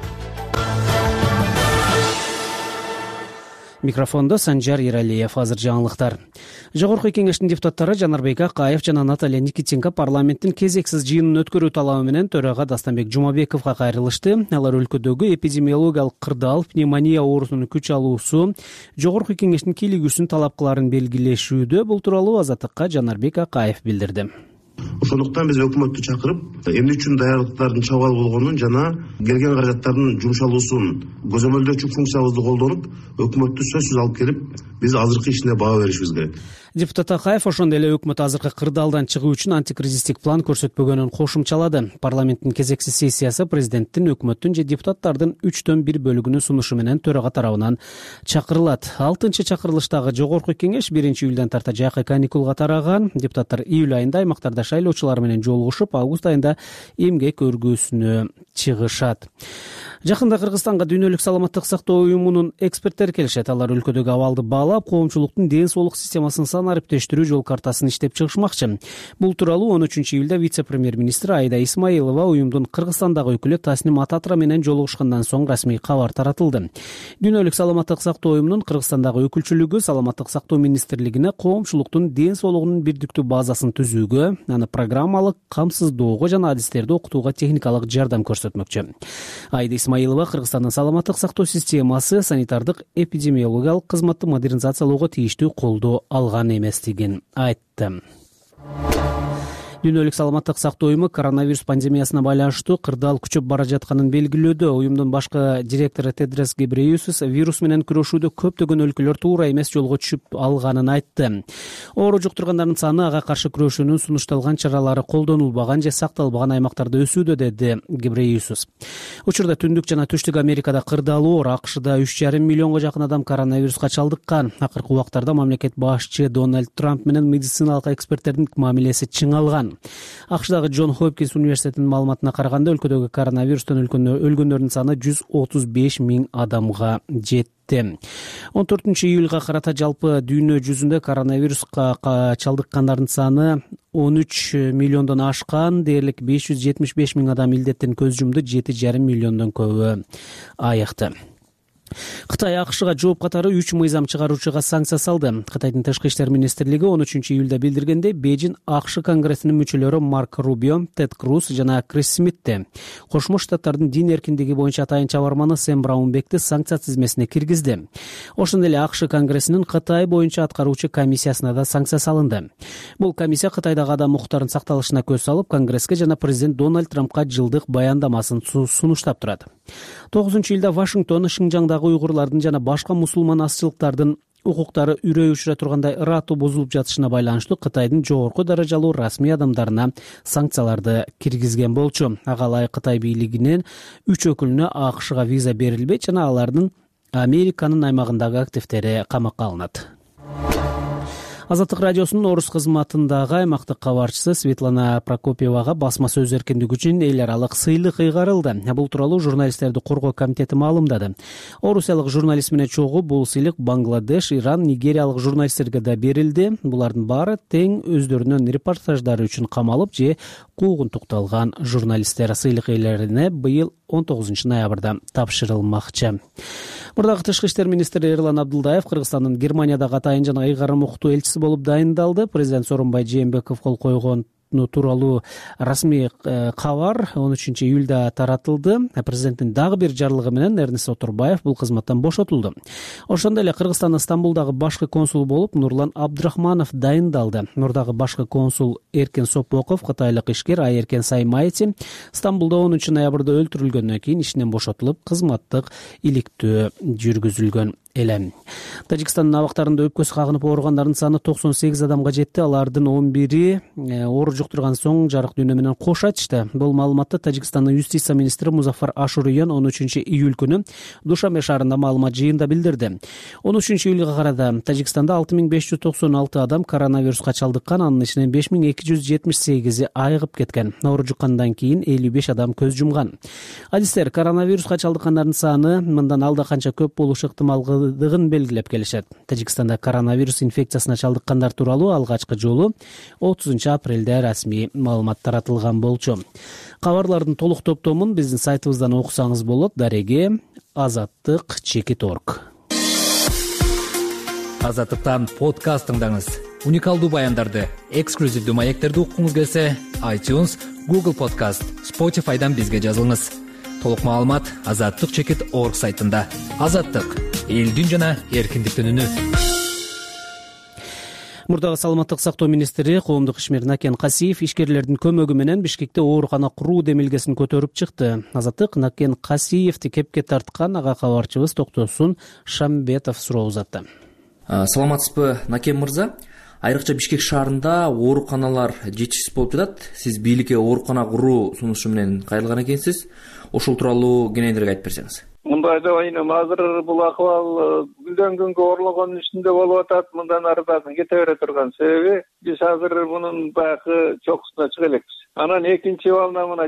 Микрофондо Санжар Ералиев. Азыр жаңылыктар. Жогорку кеңештин депутаттары Жанарбек Акаев жана Наталья Никитенко парламенттин кезексиз жыйынын өткөрүү талабы менен төрага Дастанбек Жумабековго кайрылышты. Алар өлкөдөгү эпидемиологиялык кырдаал, пневмония оорусунун күч алуусу, жогорку кеңештин кийлигүүсүн талап кыларын белгилешүүдө. Бул тууралуу Азаттыкка Жанарбек Акаев билдирди. Ошондуктан биз өкмөттү чакырып, эмне үчүн даярдыктардын чабал болгонун жана келген каражаттардын жумшалуусун көзөмөлдөөчү функциябызды колдонуп, өкмөттү сөзсүз алып келип, биз азыркы ишине баа беришибиз керек. Депутат Акаев ошондой эле өкмөт азыркы кырдаалдан чыгуу үчүн антикризистик план көрсөтпөгөнүн кошумчалады. Парламенттин кезексиз сессиясы президенттин, өкмөттүн же депутаттардын 1/3 бөлүгүнүн сунушу менен төрага тарабынан чакырылат. 6-чакырылыштагы жогорку кеңеш 1-июлдан тарта жайкы каникулга тараган. Депутаттар июль айында аймактарда шайлоочулар менен жолугушуп, август айында эмгек өргүүсүнө чыгышат. Жакында Кыргызстанга Дүйнөлүк саламаттык сактоо уюмунун эксперттери келишет. Алар өлкөдөгү абалды баалап, коомчулуктун ден соолук системасын санариптештирүү жол картасын иштеп чыгышмакчы. Бул тууралуу 13-июлда вице-премьер-министр Айда Исмаилова уюмдун Кыргызстандагы өкүлү Тасним Ататра менен жолугушкандан соң расмий кабар таратылды. Дүйнөлүк саламаттык сактоо уюмунун Кыргызстандагы өкүлчүлүгү саламаттык сактоо министрлигине коомчулуктун ден соолугунун бирдиктүү базасын түзүүгө, аны программалык камсыздоого жана адистерди окутууга техникалык жардам көрсөтмөкчү. Айда Исмаилова Кыргызстандын саламаттык сактоо системасы санитардык эпидемиологиялык кызматты модернизациялоого тийиштүү колдоо алган эместигин айтты. Дүйнөлүк саламаттык сактоо уюму коронавирус пандемиясына байланыштуу кырдаал күчөп бара жатканын белгилөөдө. Уюмдун башкы директору Тедрос Гебрейесус вирус менен күрөшүүдө көптөгөн өлкөлөр туура эмес жолго түшүп алганын айтты. Оору жуктургандардын саны, ага каршы күрөшүүнүн сунушталган чаралары колдонулбаган же сакталбаган аймактарда өсүүдө, деди Гебрейесус. Учурда Түндүк жана Түштүк Америкада кырдаалуу оор, АКШда 3,5 миллионго жакын адам коронавируска чалдыккан. Акыркы убактарда мамлекет башчы Дональд Трамп менен медициналык эксперттердин мамилеси чыңалган. АКШдагы Джон Хопкинс университетинин маалыматына караганда, өлкөдөгү коронавирустан өлгөндөрдүн саны 135 000 адамга жетти. 14-июлга карата жалпы дүйнө жүзүндө коронавируска чалдыккандардын саны 13 миллиондон ашкан. Дээрлик 575 000 адам илдеттен көз жумду, 7,5 миллиондон көбү айыкты. Кытай АКШга жооп катары 3 мыйзам чыгаруучуга санкция салды. Кытайдын тышкы иштер министрлиги 13-июлда билдиргендей, Бейжин АКШ конгрессинин мүчөлөрү Марк Рубио, Тед Круз жана Крис Смитти Кошмо Штаттардын дин эркиндиги боюнча атайын чабарманы Сэм Браунбекти санкция тизмесине киргизди. Ошондой эле АКШ конгрессинин Кытай боюнча аткаруучу комиссиясына да санкция салынды. Бул комиссия Кытайдагы адам укуктарынын сакталышына көз салып, Конгресске жана президент Дональд Трампка жылдык баяндамасын сунуштап турат. 9-июлда Вашингтон Шинжаңдагы уйгурлардын жана башка мусулман азчылыктардын укуктары үрөй учура тургандай ыраттуу бузулуп жатышына байланыштуу Кытайдын жогорку даражалуу расмий адамдарына санкцияларды киргизген болчу. Ага ылайык Кытай бийлигинин 3 өкүлүнө АКШга виза берилбейт жана алардын Американын аймагындагы активдери камакка алынат. Азаттык радиосунун орус кызматындагы аймактык кабарчысы Светлана Прокопьевага басма сөз эркиндиги үчүн эл аралык сыйлык ыйгарылды. Бул тууралуу журналисттерди коргоо комитети маалымдады. Орусиялык журналист менен чогуу бул сыйлык Бангладеш, Иран, Нигериялык журналисттерге да берилди. Булардын баары тең өздөрүнүн репортаждары үчүн камалып же куугунтукталган журналисттер. Сыйлык ээлерине быйыл 19 ноябрда тапшырылмакчы. Мурдагы тышкы иштер министри Эрлан Абдулдаев Кыргызстандын Германиядагы атайын жана ыйгарым окутуу элчиси болуп дайындалды. Президент Сооронбай Жээнбеков кол койгон өкмөтүнө тууралуу расмий кабар 13 июлда таратылды. Президенттин дагы бир жарлыгы менен Эрнест Отурбаев бул кызматтан бошотулду. Ошондой эле Кыргызстандын Стамбулдагы башкы консулу болуп Нурлан Абдрахманов дайындалды. Нурдагы башкы консул Эркен Сопоков, кытайлык ишкер Айеркен Саймайти Стамбулда 10 ноябрда өлтүрүлгөндөн кийин ишинен бошотулуп, кызматтык иликтөө жүргүзүлгөн эле. Тажикстандын абактарында өпкөсү кагынып ооругандардын саны 98 адамга жетти. Алардын 11 оору жуктурган соң жарык дүйнө менен кош айтышты. Бул маалыматты Тажикстандын юстиция министри Музаффар Ашуриян 13 июль күнү Душанбе шаарында маалымат жыйынында билдирди. 13 июлга карата Тажикстанда 6596 адам коронавируска чалдыккан, анын ичинен 5278 айыгып кеткен. Оору жуккандан кийин 55 адам көз жумган. Адистер коронавируска чалдыккандардын саны мындан алда канча көп болушу ыктымалдыгын белгилеп келишет. Тажикстанда коронавирус инфекциясына чалдыккандар тууралуу алгачкы жолу 30 апрелде расмий маалымат таратылган болчу. Кабарлардын толук топтомун биздин сайтыбыздан окусаңыз болот. Дареге azattik.org. Азаттыктан подкаст тыңдаңыз. Уникалдуу баяндарды, эксклюзивдүү маектерди уккуңуз келсе, iTunes, Google Podcast, Spotify'дан бизге жазылыңыз. Толук маалымат azattik.org сайтында. Азаттык — элдин жана эркиндиктин үнү. Мурдагы саламаттык сактоо министри коомдук ишмер Накен Касиев ишкерлердин көмөгү менен Бишкекте оорукана куруу демилгесин көтөрүп чыкты. Азаттык Накен Касиевди кепке тарткан ага кабарчыбыз Токтосун Шамбетов суроо узатты. Саламатсызбы, Накен мырза? Айрыкча Бишкек шаарында ооруканалар жетишсиз болуп жатат. Сиз бийликке оорукана куруу сунушу менен кайрылган экенсиз. Ошол тууралуу кененирээк айтып берсеңиз. Мындай деп айнем, азыр бул акыбал күндөн күнгө оорулогонун ичинде болуп атат. Мындан ары дагы кете бере турган себеби биз азыр мунун баягы чокусуна чыга элекпиз. Анан экинчи волна мына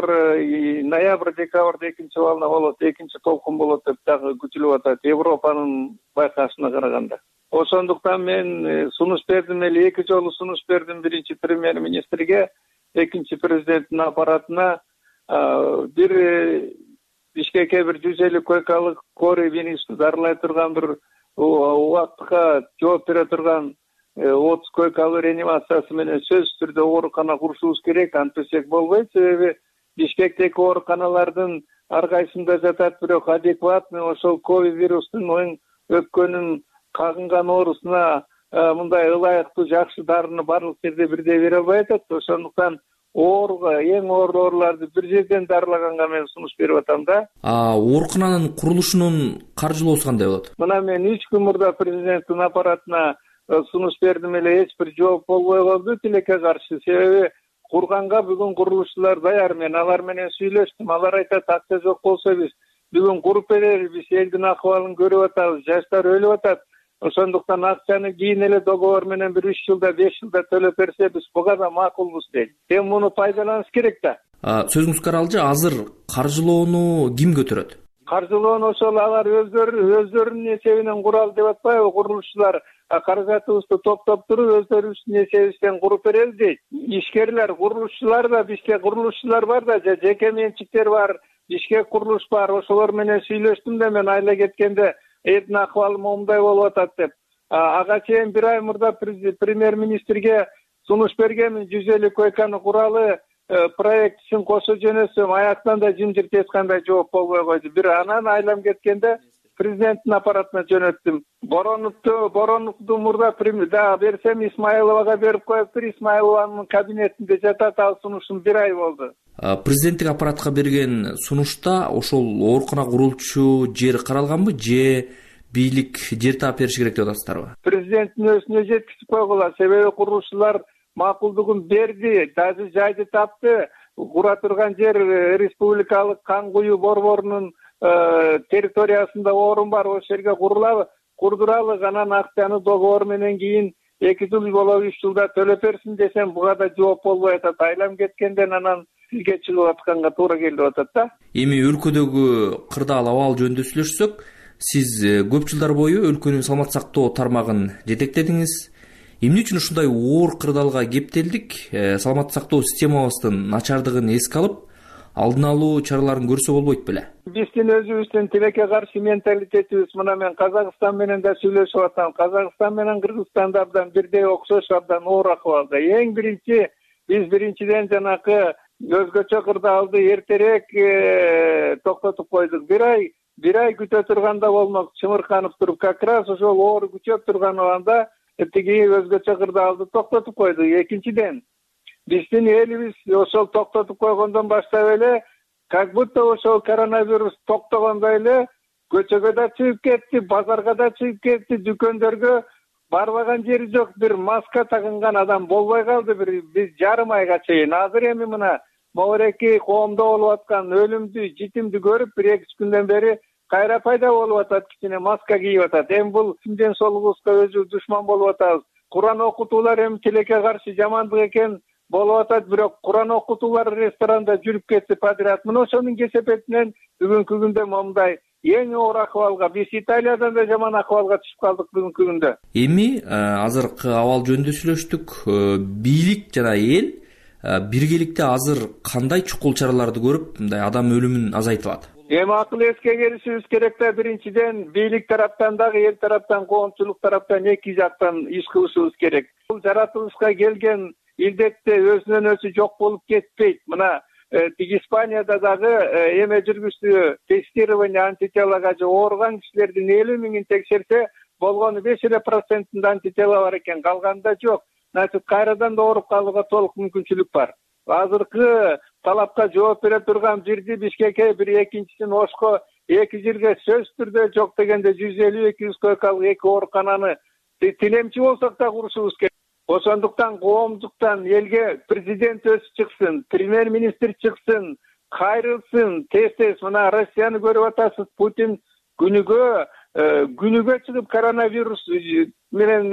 ноябрь декабрда экинчи волна болот, экинчи толкун болот деп дагы күтүлүп атат Европанын байкашына караганда. Ошондуктан мен сунуш бердим эле, 2 жолу сунуш бердим биринчи премьер-министрге, экинчи президенттин аппаратына. Бир Бишкекке бир 150 койкалык кори бинисти дарылай турган бир убакытка жооп бере турган 30 койкалуу реанимациясы менен сөзсүз түрдө оорукана курушубуз керек, антпесек болбойт. Себеби Бишкектеги ооруканалардын ар кайсында жатат бирок адекватный ошол ковид вирустун өпкөнүн кагынган оорусуна мындай ылайыктуу жакшы дарыны барлык жерде бирдей бере албай атат. Ошондуктан ооруга эң ооруларды бир жерден дарылаганга мен сунуш берип атам да. Оорукананын курулушунун каржылоосу кандай болот? Мына мен 3 күн мурда президенттин аппаратына сунуш бердим эле, эч бир жооп болбой калды тилекке каршы. Себеби курганга бүгүн курулушчулар даяр. Мен алар менен сүйлөштүм. Алар айтат, акча жок болсо биз бүгүн куруп беребиз, элдин акыбалын көрүп атабыз, жаштар өлүп атат. Ошондуктан акчаны кийин эле договор менен 1-3 жылда 5 жылда төлөп берсебиз буга да макулбуз дейт. Эми муну пайдаланыш керек да. Сөзүңүзгө каралчы, азыр каржылоону ким көтөрөт? Каржылоону ошол алар өздөрүнүн эсебинен куралы деп атпайбы, курулушчулар каражатыбызды топтоп туруп өздөрүбүздүн эсебибизден куруп беребиз дейт. Ишкерлер, курулушчулар да, бизге курулушчулар бар да, жеке менчиктер бар, Бишкек курулуш бар. Ошолор менен сүйлөштүм да мен айла кеткенде элдин акыбалы момундай болуп атат деп. Ага чейин 1 ай мурда премьер-министрге сунуш бергенмин, 150 койканы куралы проектисин кошо жөнөтсөм, аяктан да жымжырт эч кандай жооп болбой койду. Бир анан айлам кеткенде президенттин аппаратына жөнөттүм. Бороновду мурда да берсем Исмаиловага берип коюптур. Исмаилованын кабинетинде жатат, ал сунушум 1 ай болду. Президенттик аппаратка берген сунушта ошол оорукана курулчу жер каралганбы же бийлик жер таап бериш керек деп атасыздарбы? Президенттин өзүнө жеткизип койгула, себеби курулушчулар макулдугун берди, даже жайды тапты. Кура турган жер республикалык кан куюу борборунун территориясында орун бар, ошол жерге курдуралы, анан акчаны договор менен кийин 2 жыл болобу 3 жылда төлөп берсин десем, буга да жооп болбой атат. Айлам кеткенден анан сизге чыгып атканга туура келип атат да. Эми өлкөдөгү кырдаал абал жөнүндө сүйлөшсөк, сиз көп жылдар бою өлкөнүн саламат сактоо тармагын жетектедиңиз. Эмне үчүн ушундай оор кырдаалга кептелдик? Саламат сактоо системабыздын начардыгын эске алып, алдын алуу чараларын көрсө болбойт беле? Биздин өзүбүздүн тилекке каршы менталитетибиз, мына мен Казакстан менен да сүйлөшүп атам. Казакстан менен Кыргызстан да абдан бирдей окшош, абдан оор акыбалда. Эң биринчи биз биринчиден жанакы өзгөчө кырдаалды эртерээк токтотуп койдук. Бир ай күтө турганда болмок, чымырканып туруп, как раз ошол оору күчөп турган убагында тиги өзгөчө кырдаалды токтотуп койдук. Экинчиден, биздин элибиз ошол токтотуп койгондон баштап эле как будто ошол коронавирус токтогондой эле көчөгө да чыгып кетти, базарга да чыгып кетти, дүкөндөргө барбаган жери жок. Бир маска тагынган адам болбой калды биз жарым айга чейин. Азыр эми мына могуреки коомдо болуп аткан өлүмдү, житимди көрүп, 1-2 күндөн бери кайра пайда болуп атат, кичине маска кийип атат. Эми бул ден соолугубузга өзү душман болуп атабыз. Куран окутуулар эми тилекке каршы жамандык экен болуп атат, бирок Куран окутуулар ресторанда жүрүп кетти подряд. Мына ошонун кесепетинен бүгүнкү күндө момундай эң оор акыбалга, биз Италиядан да жаман акыбалга түшүп калдык бүгүнкү күндө. Эми азыркы абал жөнүндө сүйлөштүк. Бийлик жана эл биргеликте азыр кандай чукул чараларды көрүп мындай адам өлүмүн азайтылат? Эми акыл эске келишибиз керек да, биринчиден бийлик тараптан дагы, эл тараптан, коомчулук тараптан эки жактан иш кылышыбыз керек. Бул жаратылышка келген илдетте өзүнөн өзү жок болуп кетпейт. Мына тиги Испанияда дагы эме жүргүздү, тестирование антителага же ооруган кишилердин 50 миңин текшерсе, болгону 5% антитела бар экен, калганда жок. Значит, кайрадан да ооруп калууга толук мүмкүнчүлүк бар. Азыркы талапка жооп бере турган бирди Бишкекке, бир экинчисин Ошко, эки жерге сөзсүз түрдө жок дегенде 150-200 койкалык эки оорукананы тилемчи болсок да курушубуз керек. Ошондуктан коомдуктан элге президент өзү чыксын, премьер-министр чыксын, кайрылсын, тез мына Россияны көрүп атасыз, Путин күнүгө чыгып коронавирус менен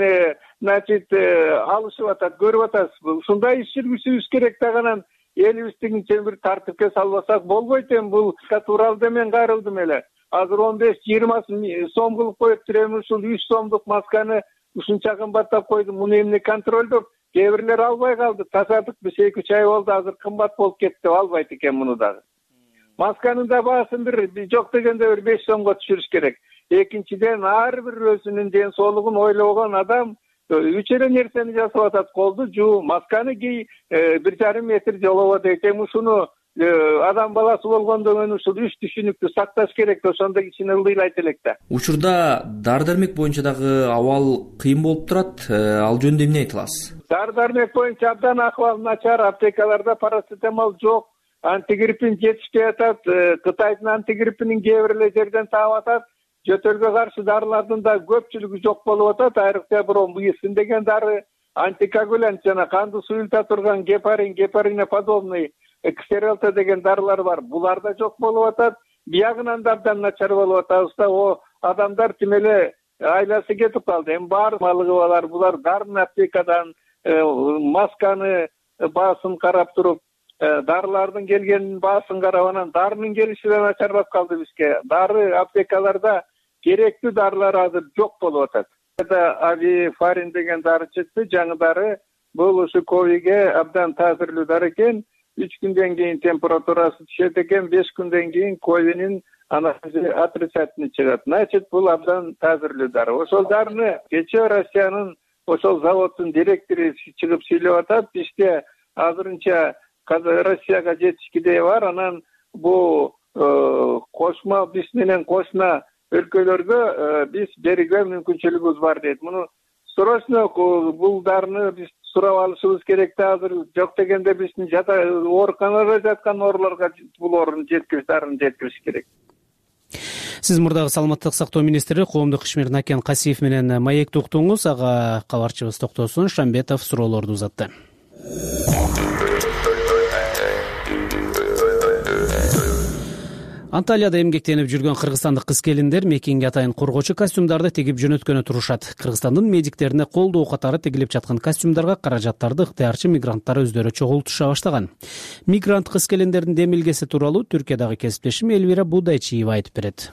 алышып атат, көрүп атасыз. Ушундай иш жүргүзүбүз керек да, анан элибиздин бир тартипке салбасак болбойт. Эми бул тууралды мен кайрылдым эле. Азыр 15-20 сом кылып коюптур, эми ушул 3 сомдук масканы ушунча кымбаттап койдум. Муну эмне контролдоп, кээ бирлер албай калды. Тасадык биз 2-3 ай болду, азыр кымбат болуп кетти деп албайт экен муну дагы. Масканын да баасын бир жок дегенде бир 5 сомго түшүрүш керек. Экинчиден, ар бир өзүнүн ден соолугун ойлогон адам үч эле нерсени жасап атат: колду жуу, масканы кий, 1,5 метр жолобо дейт. Эми ушуну адам баласы болгондон кийин ушул 3 түшүнүктү сакташ керек. Ошондо кичине ылдыйлайт элек да. Учурда дары-дармек боюнча дагы абал кыйын болуп турат. Ал жөнүндө эмне айта аласыз? Дары-дармек боюнча абдан акыбал начар. Аптекаларда парацетамол жок, антигриппин жетишпей атат. Кытайдын антигриппинин кээ бир эле жерден таап атат. Жөтөлгө каршы дарылардын да көпчүлүгү жок болуп атат. Айрыкча бромбуисин деген дары, антикоагулянт жана канды суюлта турган гепарин, гепариноподобный, ксерелта деген дарылар бар. Булар да жок болуп атат. Биягынан да абдан начар болуп атабыз да. О адамдар тим эле айласы кетип калды. Эми баары малыгыбалар булар дарын аптекадан масканы баасын карап туруп, дарылардын келгенин баасын карап, анан дарынын келиши да начарлап калды бизге. Дары аптекаларда керектүү дарылар азыр жок болуп атат. Авифарин деген дары чыкты, жаңы дары. Бул ушу ковидге абдан таасирлүү дары экен. 3 күндөн кийин температурасы түшөт экен, 5 күндөн кийин ковидин анализи отрицательный чыгат. Значит, бул абдан таасирлүү дары. Ошол дарыны кечээ Россиянын ошол заводдун директору чыгып сүйлөп атат. Бизде азырынча Россияга жетишкидей бар. Анан бул кошмо биз менен кошуна өлкөлөргө биз берүүгө мүмкүнчүлүгүбүз бар дейт. Муну срочно бул дарыны биз сурап алышыбыз керек да. Азыр жок дегенде биздин ооруканада жаткан ооруларга бул орун дарыны жеткириш керек. Сиз мурдагы саламаттык сактоо министри коомдук ишмер Накен Касиев менен маекти уктуңуз. Ага кабарчыбыз Токтосун Шамбетов суроолорду узатты. Анталияда эмгектенип жүргөн кыргызстандык кыз-келиндер мекенге атайын коргоочу костюмдарды тигип жөнөткөнү турушат. Кыргызстандын медиктерине колдоо катары тигилип жаткан костюмдарга каражаттарды ыктыярчы мигранттар өздөрү чогултуша баштаган. Мигрант кыз-келиндердин демилгеси тууралуу Түркиядагы кесиптешим Элвира Будайчиева айтып берет.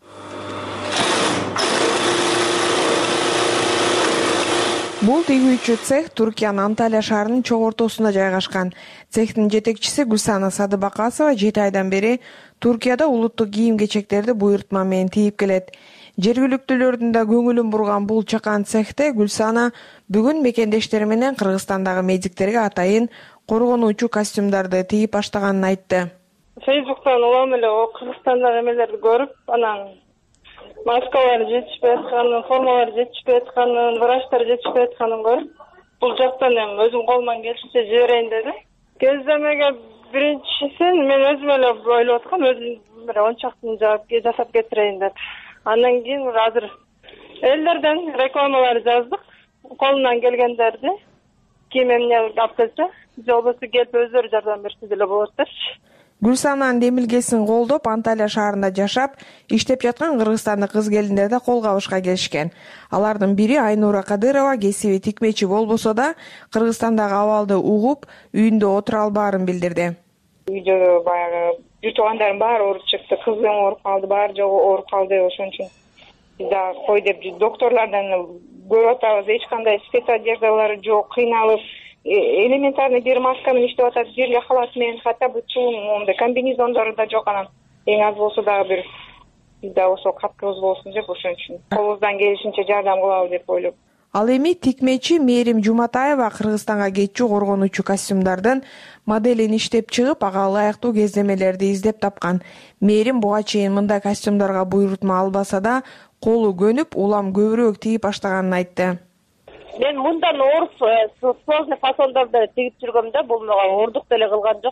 Бул тигүүчү цех Туркиянын Анталия шаарынын чок ортосунда жайгашкан. Цехтин жетекчиси Гүлсана Садыбакасова 7 айдан бери Туркияда улуттук кийим-кечектерди буйртма менен тигип келет. Жергиликтүүлөрдүн да көңүлүн бурган бул чакан цехте Гүлсана бүгүн мекендештери менен Кыргызстандагы медиктерге атайын коргонуучу костюмдарды тигип баштаганын айтты. Фейсбуктан улам эле Кыргызстандагы эмелерди көрүп, анан маскалар жетишпей атканын, формалар жетишпей атканын, врачтар жетишпей атканын көрүп, бул жактан эми өзүм колуман келишинче жиберейин дедим. Кездемеге биринчисин мен өзүм эле ойлоп аткам, өзүм бир 10 чактын жасап кетирейин деп. Андан кийин азыр элдерден рекламалар жаздык. Колунан келгендерди ким эмне алып келсе, же болбосо келип өздөрү жардам берсе деле болот депчи. Гүлсананын демилгесин колдоп Анталия шаарында жашап, иштеп жаткан кыргызстандык кыз-келиндер да кол кабышка келишкен. Алардын бири Айнура Кадырова кесиби тикмечи болбосо да, Кыргызстандагы абалды угуп, үйүндө отура албаарын билдирди. Үйдө баягы үй туугандарым баары ооруп чыкты, кызым ооруп калды, баары жогу ооруп калды, ошон үчүн да кой деп докторлордон көрүп атабыз, эч кандай спецодеждалары жок, кыйналып, элементарный бир масканы иштеп атат, бир эле халат менен, хотя бы моундай комбинезондору да жок, анан эң аз болсо дагы бир бизде ошо каткыбыз болсун деп, ошон үчүн колубуздан келишинче жардам кылалы деп ойлоп. Ал эми тикмечи Мээрим Жуматаева Кыргызстанга кетчү коргонуучу костюмдардын моделин иштеп чыгып, ага ылайыктуу кездемелерди издеп тапкан. Мээрим буга чейин мындай костюмдарга буйрутма албаса да, колу көнүп, улам көбүрөөк тигип баштаганын айтты. Мен мындан ооруп, сложный фасондорду тигип жүргөмдө, бул мага оордук деле кылган жок.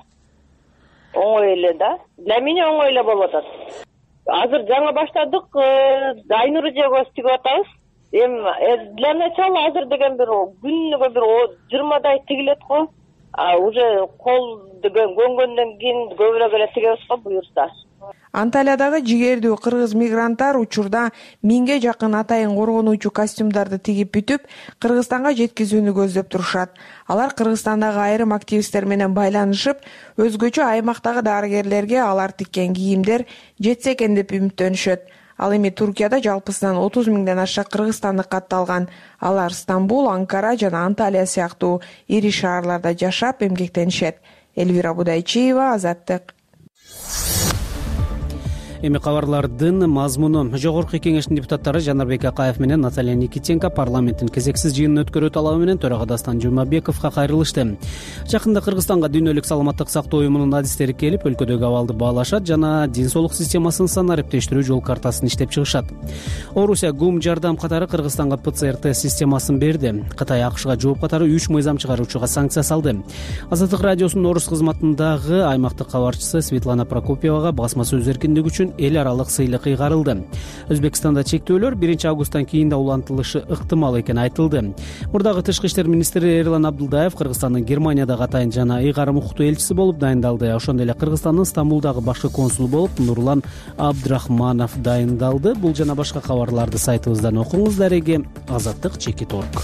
Оңой эле да. Для меня оңой эле болуп атат. Азыр жаңы баштадык, Айнура жегөз тигип атабыз. Для начала азыр деген бир күнүгө бир 20дай тигилет го. Уже кол деген көнгөндөн кийин көбүрөөк эле тигебиз го буюрса. Анталиядагы жигердүү кыргыз мигранттар учурда 1000ге жакын атайын коргонуучу костюмдарды тигип бүтүп, Кыргызстанга жеткизүүнү көздөп турушат. Алар Кыргызстандагы айрым активисттер менен байланышып, өзгөчө аймактагы дарыгерлерге алар тиккен кийимдер жетсе экен деп үмүттөнүшөт. Ал эми Туркияда жалпысынан 30 000ден ашык кыргызстандык катталган. Алар Стамбул, Анкара жана Анталия сыяктуу ири шаарларда жашап эмгектенишет. Элвира Будайчиева, Азаттык. Эми кабарлардын мазмуну. Жогорку кеңештин депутаттары Жанарбек Акаев менен Наталья Никитенко парламенттин кезексиз жыйынын өткөрүү талабы менен төрага Дастан Жумабековго кайрылышты. Жакында Кыргызстанга Дүйнөлүк саламаттык сактоо уюмунун адистери келип, өлкөдөгү абалды баалашат жана ден соолук системасын санариптештирүү жол картасын иштеп чыгышат. Орусия ГУМ жардам катары Кыргызстанга ПЦР системасын берди. Кытай АКШга жооп катары 3 мыйзам чыгаруучуга санкция салды. Азаттык радиосунун орус кызматындагы аймактык кабарчысы Светлана Прокопьевага басма сөз эркиндиги үчүн эл аралык сыйлык ыйгарылды. Өзбекстанда чектөөлөр 1 августтан кийин да улантылышы ыктымал экени айтылды. Мурдагы тышкы иштер министри Эрлан Абдулдаев Кыргызстандын Германиядагы атайын жана ыйгарым укуктуу элчиси болуп дайындалды. Ошондой эле Кыргызстандын Стамбулдагы башкы консулу болуп Нурлан Абдрахманов дайындалды. Бул жана башка кабарларды сайтыбыздан окуңуз. Дареги Азаттык.org.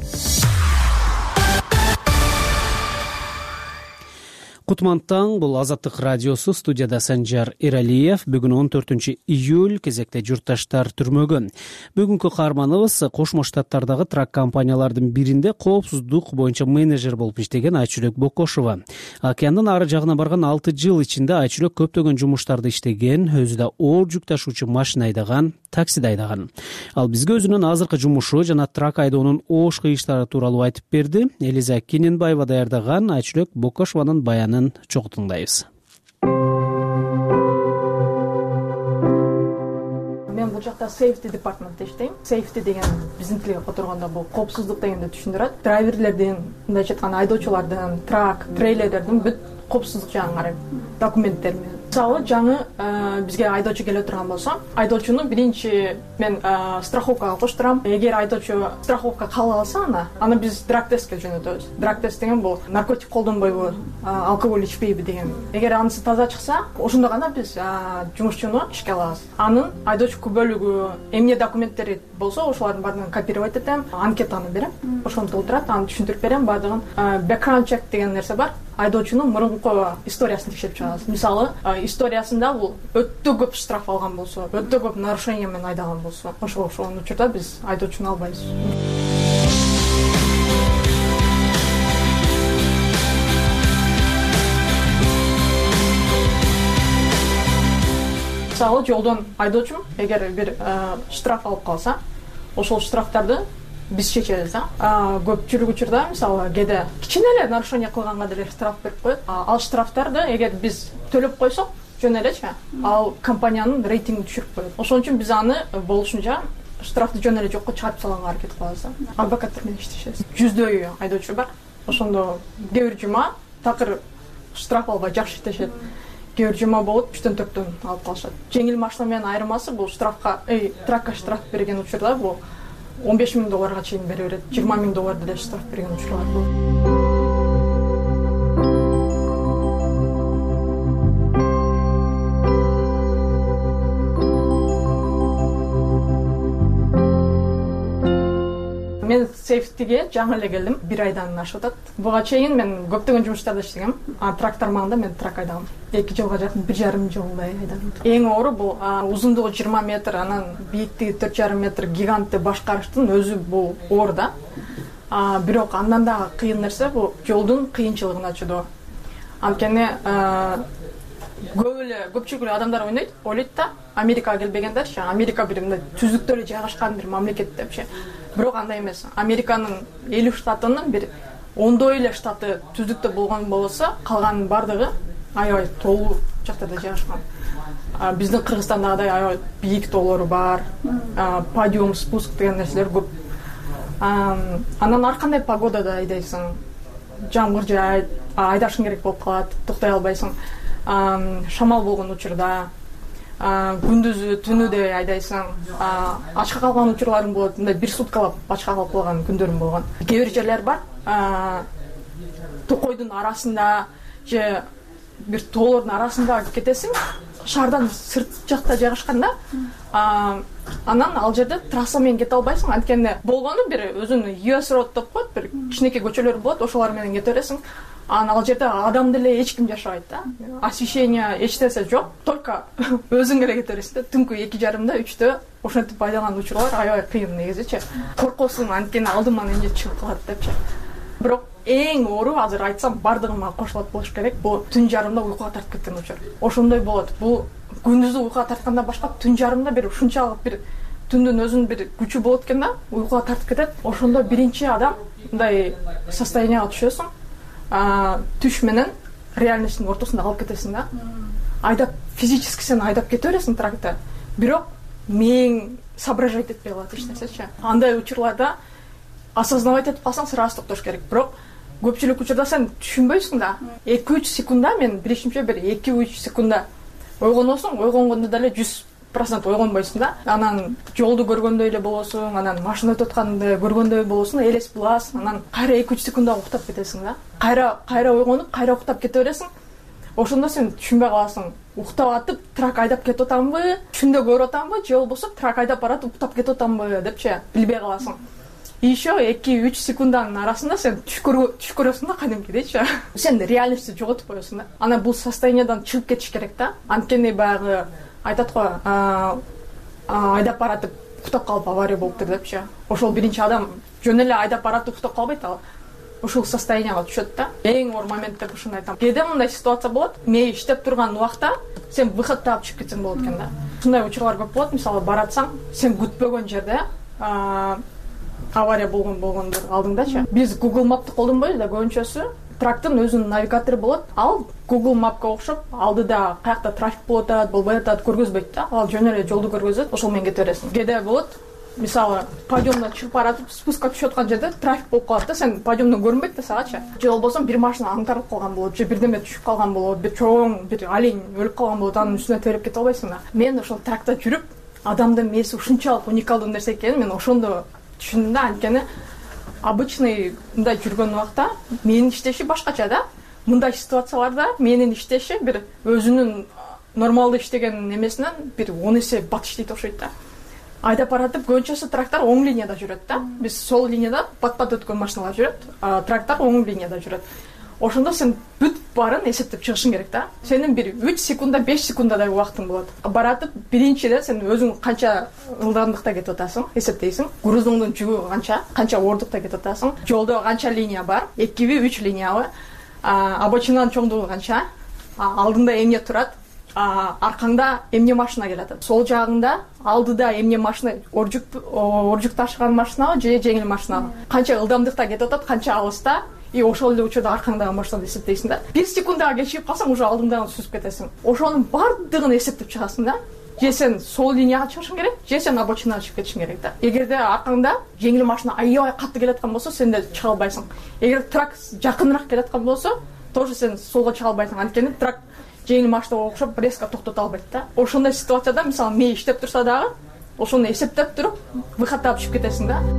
Кутман таң, бул Азаттык радиосу, студияда Санжар Эралиев. Бүгүн 14 июль, кезекте журтташтар түрмөгөн. Бүгүнкү каарманыбыз Кошмо Штаттардагы трак компаниялардын биринде коопсуздук боюнча менеджер болуп иштеген Айчүрөк Бокошова. Океандын ары жагына барган 6 жыл ичинде Айчүрөк көптөгөн жумуштарды иштеген, өзү да оор жүк ташуучу машина айдаган, таксиде айдаган. Ал бизге өзүнүн азыркы жумушу жана трак айдоонун оош кыйыштары тууралуу айтып берди. Элиза Кененбаева даярдаган Айчүрөк Бокошованын баянын чогуу тыңдайбыз. Мен бул жакта safety departmentте иштейм. Safety деген биздин тилге которгондо бул коопсуздук дегенди түшүндүрөт. Драйверлердин, мындайча айтканда айдоочулардын, трак, трейлерлердин бүт коопсуздук жагын карайм, документтер менен. Мисалы, жаңы бизге айдоочу келе турган болсо, айдоочуну биринчи мен страховкага коштурам. Эгер айдоочу страховка кала алса, аны биз драг тестке жөнөтөбүз. Драг тест деген бул наркотик колдонбойбу, алкоголь ичпейби деген. Эгер анысы таза чыкса, ошондо гана биз жумушчуну ишке алабыз. Анын айдоочу күбөлүгү, эмне документтери болсо, ошолордун баардыгын копировать этем, анкетаны берем. Ошону толтурат, аны түшүндүрүп берем, баардыгын. Background check деген нерсе бар. Айдоочунун мурунку историясын текшерип чыгабыз. Мисалы, историясында бул өтө көп штраф алган болсо, өтө көп нарушение менен айдаган болсо, ошол учурда биз айдоочуну албайбыз. мисалы жолдон айдоочум эгер бир штраф алып калса, ошол штрафтарды биз чечебиз да. Көпчүлүк учурда мисалы кээде кичине эле нарушение кылганга деле штраф берип коет. Ал штрафтарды эгер биз төлөп койсок жөн элечи, ал компаниянын рейтингин түшүрүп коет. Ошон үчүн биз аны болушунча штрафты жөн эле жокко чыгарып салганга аракет кылабыз. Адвокаттар менен иштешебиз. Жүздөй айдоочу бар. Ошондо кээ бир жума такыр штраф албай жакшы иштешет. Кээ бир жума болуп 3-4 алып калышат. Жеңил машина менен айырмасы бул штрафка, тракка штраф берген учурда бул $15,000 чейин бере берет. $20,000 деле штраф берген учурлар болот. Мен сейфтиге жаңы эле келдим, 1 айдан ашып атат. Буга чейин мен көптөгөн жумуштарда иштегем. Трактор маңында мен трак айдагам. 2 жылга жакын, 1,5 жылдай айдадым. Эң оору бул узундугу 20 метр, анан бийиктиги 4,5 метр гигантты башкарыштын өзү бул оор да. Бирок андан да кыйын нерсе бул жолдун кыйынчылыгына чыдоо. Анткени көпчүлүк адамдар ойлойт да, Америкага келбегендерчи, Америка бир мындай түздүктө эле жайгашкан бир мамлекет депчи. Бирок андай эмес. Американын 50 штатынын бир 10 эле штаты түздүктө болгон болсо, калганын бардыгы аябай тоолуу жактарда жайгашкан. Биздин Кыргызстандагыдай аябай бийик тоолору бар, подиум, спуск деген нерселер көп. Анан ар кандай погодада айдайсың, жамгыр жаайт, айдашың керек болуп калат, токтой албайсың. Шамал болгон учурда, күндүзү, түнүдө айдайсың, ачка калган учурларың болот, мындай 1 суткалап ачка калып калган күндөрүм болгон. Кээ бир жерлер бар, токойдун арасында же бир тоолордун арасында кетесиң, шаардан сырт жакта жайгашканда, анан ал жерде трасса менен кете албайсың, анткени болгону бир өзүнүн US Road деп коет, бир кичинекей көчөлөр болот, ошолар менен кете бересиң. Ал жерде адам деле эч ким жашабайт да. Освещение эч нерсе жок, только өзүң эле кете бересиң да. Түнкү 2:30-да, 3-тө ошентип айдаган учурлар аябай кыйын негизичи. Коркосуң, анткени алдыман эмне чыгып калат депчи. Бирок эң оору азыр айтсам бардыгыма кошулат болуш керек, бул түн жарымда уйкуга тартып кеткен учур. Ошондой болот. Бул күндүзү уйкуга тарткандан башка түн жарымда бир ушунчалык бир түндүн өзүнүн бир күчү болот экен да, уйкуга тартып кетет. Ошондо биринчи адам мындай состоянияга түшөсүң. Түш менен реальностьтун ортосунда калып кетесиң да. Айдап, физически сен айдап кете бересиң тракта. Бирок мээң соображать этпей калат эч нерсечи. Андай учурларда осознавать этип калсаң сразу токтош керек. Бирок көпчүлүк учурда сен түшүнбөйсүң да. 2-3 секундда мен билишимче бир 2-3 секундда ойгоносуң, ойгонгондо деле 100% ойгонбойсуң да. Анан жолду көргөндөй эле болосуң, анан машина өтүп атканды көргөндөй болосуң, элес буласың, анан кайра 2-3 секундда уктап кетесиң да. Кайра ойгонуп, кайра уктап кете бересиң. Ошондо сен түшүнбөй каласың. Уктап атып, трак айдап кетип атамбы, түндө көрүп атамбы, же болбосо трак айдап баратып уктап кетип атамбы депчи, билбей каласың. Еще 2-3 секунданын арасында сен түш көрөсүң да кадимкидейчи. Сен реальностьты жоготуп коесуң да. Анан бул состояниядан чыгып кетиш керек да. Анткени баягы айтат го, айдап баратып уктап калып авария болуптур депчи. Ошол биринчи адам жөн эле айдап баратып уктап калбайт, ал ушул состоянияга түшөт да. Эң оор момент деп ушуну айтам. Кээде мындай ситуация болот, мээ иштеп турган убакта сен выход таап чыгып кетсең болот экен да. Ушундай учурлар көп болот. Мисалы баратсаң, сен күтпөгөн жерде авария болгондор алдыңдачы. Биз Google Map'ты колдонбойбуз да, көбүнчөсү трактын өзүнүн навигатору болот. Ал Google Map'ка окшоп, алдыда каякта трафик болуп атат, болбой атат көргөзбөйт да. Ал жөн эле жолду көргөзөт, ошол менен кете бересиң. Кээде болот, мисалы, подиумдан чыгып баратып, спускка түшүп аткан жерде трафик болуп калат да, сен подиумдан көрүнбөйт да сагачы. Же болбосо бир машина аңтарылып калган болот, же бирдеме түшүп калган болот, бир чоң, бир алень өлүп калган болот, анын үстүнө терип кете албайсың да. Мен ошол тракта жүрүп, адамдын мээси ушунчалык уникалдуу нерсе экенин мен ошондо түшүндүм да. Анткени обычный мындай жүргөн убакта менин иштеши башкача да. Мындай ситуацияларда менин иштеши бир өзүнүн нормалдуу иштеген эмесинен бир 10 эсе бат иштейт окшойт да. Айдап баратып көбүнчөсү трактор оң линияда жүрөт да. Биз сол линияда бат-бат өткөн машиналар жүрөт, трактор оң линияда жүрөт. Ошондо сен бүт баарын эсептеп чыгышың керек да. Сенин бир 3 секундда, 5 секунддай убактың болот. Баратып, биринчиден сен өзүң канча ылдамдыкта кетип атасың, эсептейсиң. Грузуңдун жүгү канча ордукта кетип атасың. Жолдо канча линия бар? 2-3 линиябы? Обочинаның чоңдугу канча? Алдыңда эмне турат? аркаңда эмне машина келатат, сол жагыңда алдыда эмне машина, оржук ташыган машинабы же жеңил машинабы, канча ылдамдыкта кетип атат, канча алыста, и ошол эле учурда аркаңдагы машинаны эсептейсиң да. 1 секундага кечигип калсаң уже алдыңдагыны сүзүп кетесиң. Ошонун бардыгын эсептеп чыгасың да. Же сен сол линияга чыгышың керек, же сен обочинага чыгып кетишиң керек да. Эгерде аркаңда жеңил машина аябай катты келаткан болсо, сен да чыга албайсың. Эгер трак жакыныраак келаткан болсо, тоже сен солго чыга албайсың. Анткени трак жеңил машинага окшоп резко токтото албайт да. Ошондой ситуацияда, мисалы, мээ иштеп турса дагы, ошону эсептеп туруп, выход таап чыгып кетесиң да.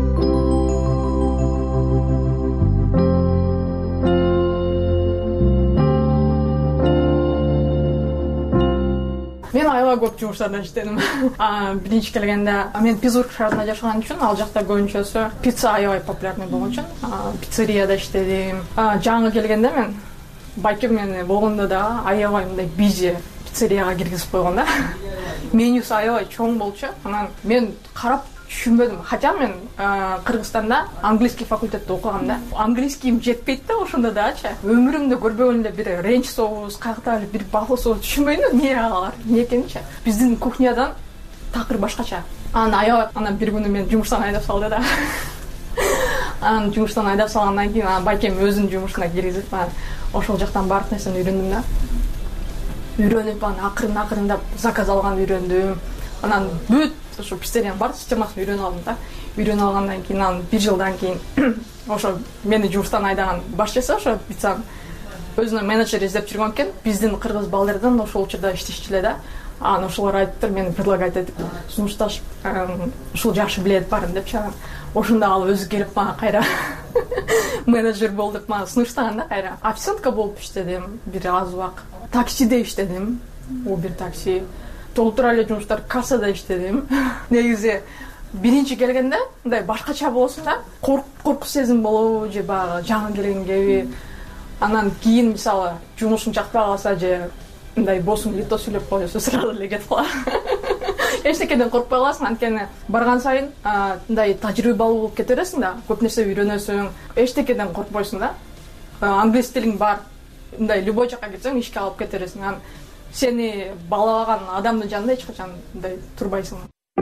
Мен аябай көп жумуштарда иштедим. Биринчи келгенде мен Питтсбург шаарында жашаган үчүн, ал жакта көбүнчөсү пицца аябай популярный болгон үчүн пиццерияда иштедим. Жаңы келгенде мен байкем мени болгондо да аябай мындай бизи пиццерияга киргизип койгон да. Менюсу аябай чоң болчу. Анан мен карап түшүнбөдүм. Хотя мен Кыргызстанда английский факультетте окугам да. Английскийим жетпейт да ошондо дачы. Өмүрүмдө көрбөгөн эле бир ренч соус, каяктагы бир баклы соус түшүнбөйм эмне алар, эмне экенинчи. Биздин кухнядан такыр башкача. Анан бир күнү мен жумуштан айдап салды да. Анан жумуштан айдап салгандан кийин байкем өзүнүн жумушуна киргизип, ошол жактан баардык нерсени үйрөндүм да. Үйрөнүп, акырын-акырындап заказ алганды үйрөндүм. Анан бүт ошо пиццериянын баардык системасын үйрөнүп алдым да. Үйрөнүп алгандан кийин, анан 1 жылдан кийин ошо мени жумуштан айдаган башчысы ошо пиццанын өзүнүн менеджери издеп жүргөн экен. Биздин кыргыз балдардан ошол учурда иштешчү эле да. Анан ошолор айтыптыр, мени предлагать этип, сунушташып, ушул жакшы билет барын депчи. Ошондо ал өзү келип мага кайра менеджер болуп деп мага сунуштаган да кайра. Официантка болуп иштедим бир аз убак. Таксиде иштедим, Uber такси. Толтура эле жумуштар, кассада иштедим. Негизи биринчи келгенде мындай башкача болсун да, коркуп сезим болобу же баягы жаңы келгенгеби. Анан кийин мисалы жумушуң жакпай калса же мындай босуң лито сүйлөп коесу, сразу эле кетип калат. Эчтекеден коркпой каласың, анткени барган сайын мындай тажрыйбалуу болуп кете бересиң да, көп нерсе үйрөнөсүң, эчтекеден коркпойсуң да. Англис тилиң бар, мындай любой жака кетсең ишке алып кете бересиң. Сени балабаган адамдын жанында эч качан мындай турбайсың.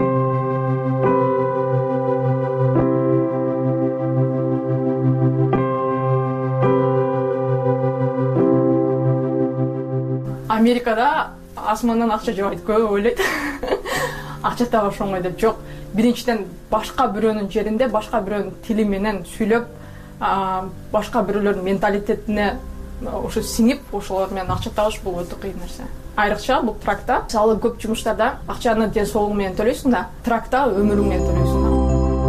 Америкада асмандан акча жабайт, көп ойлойт. Акча таба ошоңой деп жок. Биринчиден башка бирөөнүн жеринде, башка бирөөнүн тили менен сүйлөп, башка бирөөлөрдүн менталитетине ошо сиңип, ошолор менен акча табыш бул өтө кыйын нерсе. Айрыкча бул тракта, мисалы көп жумуштарда акчаны ден соолугуң менен төлөйсүң да, тракта өмүрүң менен төлөйсүң да.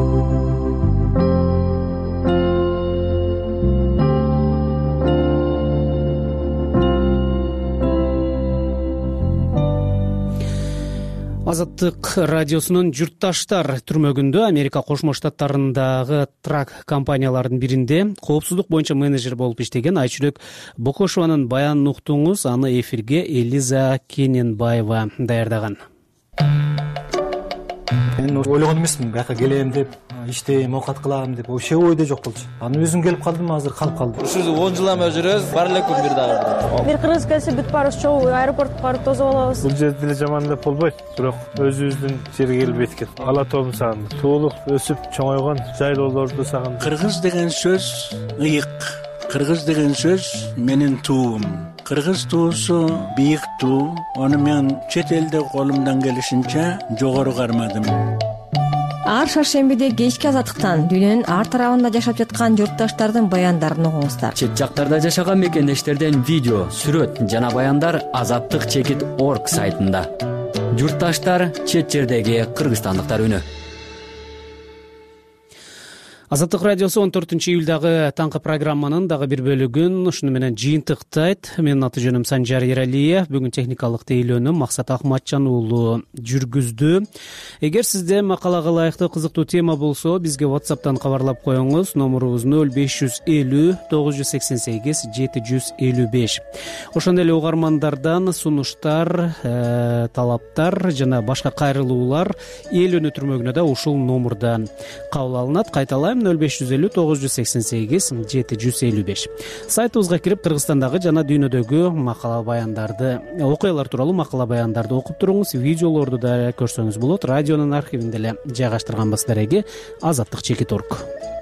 Азаттык радиосунун журтташтар түрмөгүндө Америка Кошмо Штаттарындагы трак компанияларынын биринде коопсуздук боюнча менеджер болуп иштеген Айчүрөк Бокошованын баянын уктуңуз. Аны эфирге Элиза Кененбаева даярдаган. Мен ойлогон эмесмин, бияка келем деп, иштейм, оокат кылам деп, ошол ойдо жок болчу. Анан өзүм келип калдым, азыр калып калдым. Ушул 10 жылдан бери жүрөбүз, бар эле күн бир дагы. Бир кыргыз келсе бүт баарыбыз чогуу аэропортко барып тосуп алабыз. Бул жерде деле жаман деп болбойт, бирок өзүбүздүн жерге келип эткет. Ала тоом сагындым. Туулук өсүп чоңойгон жайлоолорду сагындым. Кыргыз деген сөз ыйык. Кыргыз деген сөз менин туум. Кыргыз туусу бийик туу. Аны мен чет элде колумдан келишинче жогору кармадым. Ар шаршембиде кечки азаттыктан дүйнөнүн ар тарабында жашап жаткан журтташтардын баяндарын угуңуздар. Чет жактарда жашаган мекендештерден видео, сүрөт жана баяндар azattik.org сайтында. Журтташтар чет жердеги кыргызстандыктар үнү. Азаттык радиосу 14 июлдагы таңкы программанын дагы бир бөлүгүн ушуну менен жыйынтыктайт. Менин аты жөнүм Санжар Ералиев. Бүгүн техникалык тейлөөнү Максат Акматжан уулу жүргүздү. Эгер сизде макалага ылайыктуу кызыктуу тема болсо, бизге WhatsApp'тан кабарлап коюңуз. Номурубуз 0550 988 755. Ошондой эле угармандардан сунуштар, талаптар жана башка кайрылуулар эл өнү түрмөгүнө да ушул номурдан кабыл алынат. Кайталайм, 0550 988 сайтыбызга кирип Кыргызстандагы жана дүйнөдөгү макала баяндарды, окуялар тууралуу макала баяндарды окуп туруңуз. Видеолорду да көрсөңүз болот. Радионун архивинде эле жайгаштырганбыз дереги Азаттык чекит.org.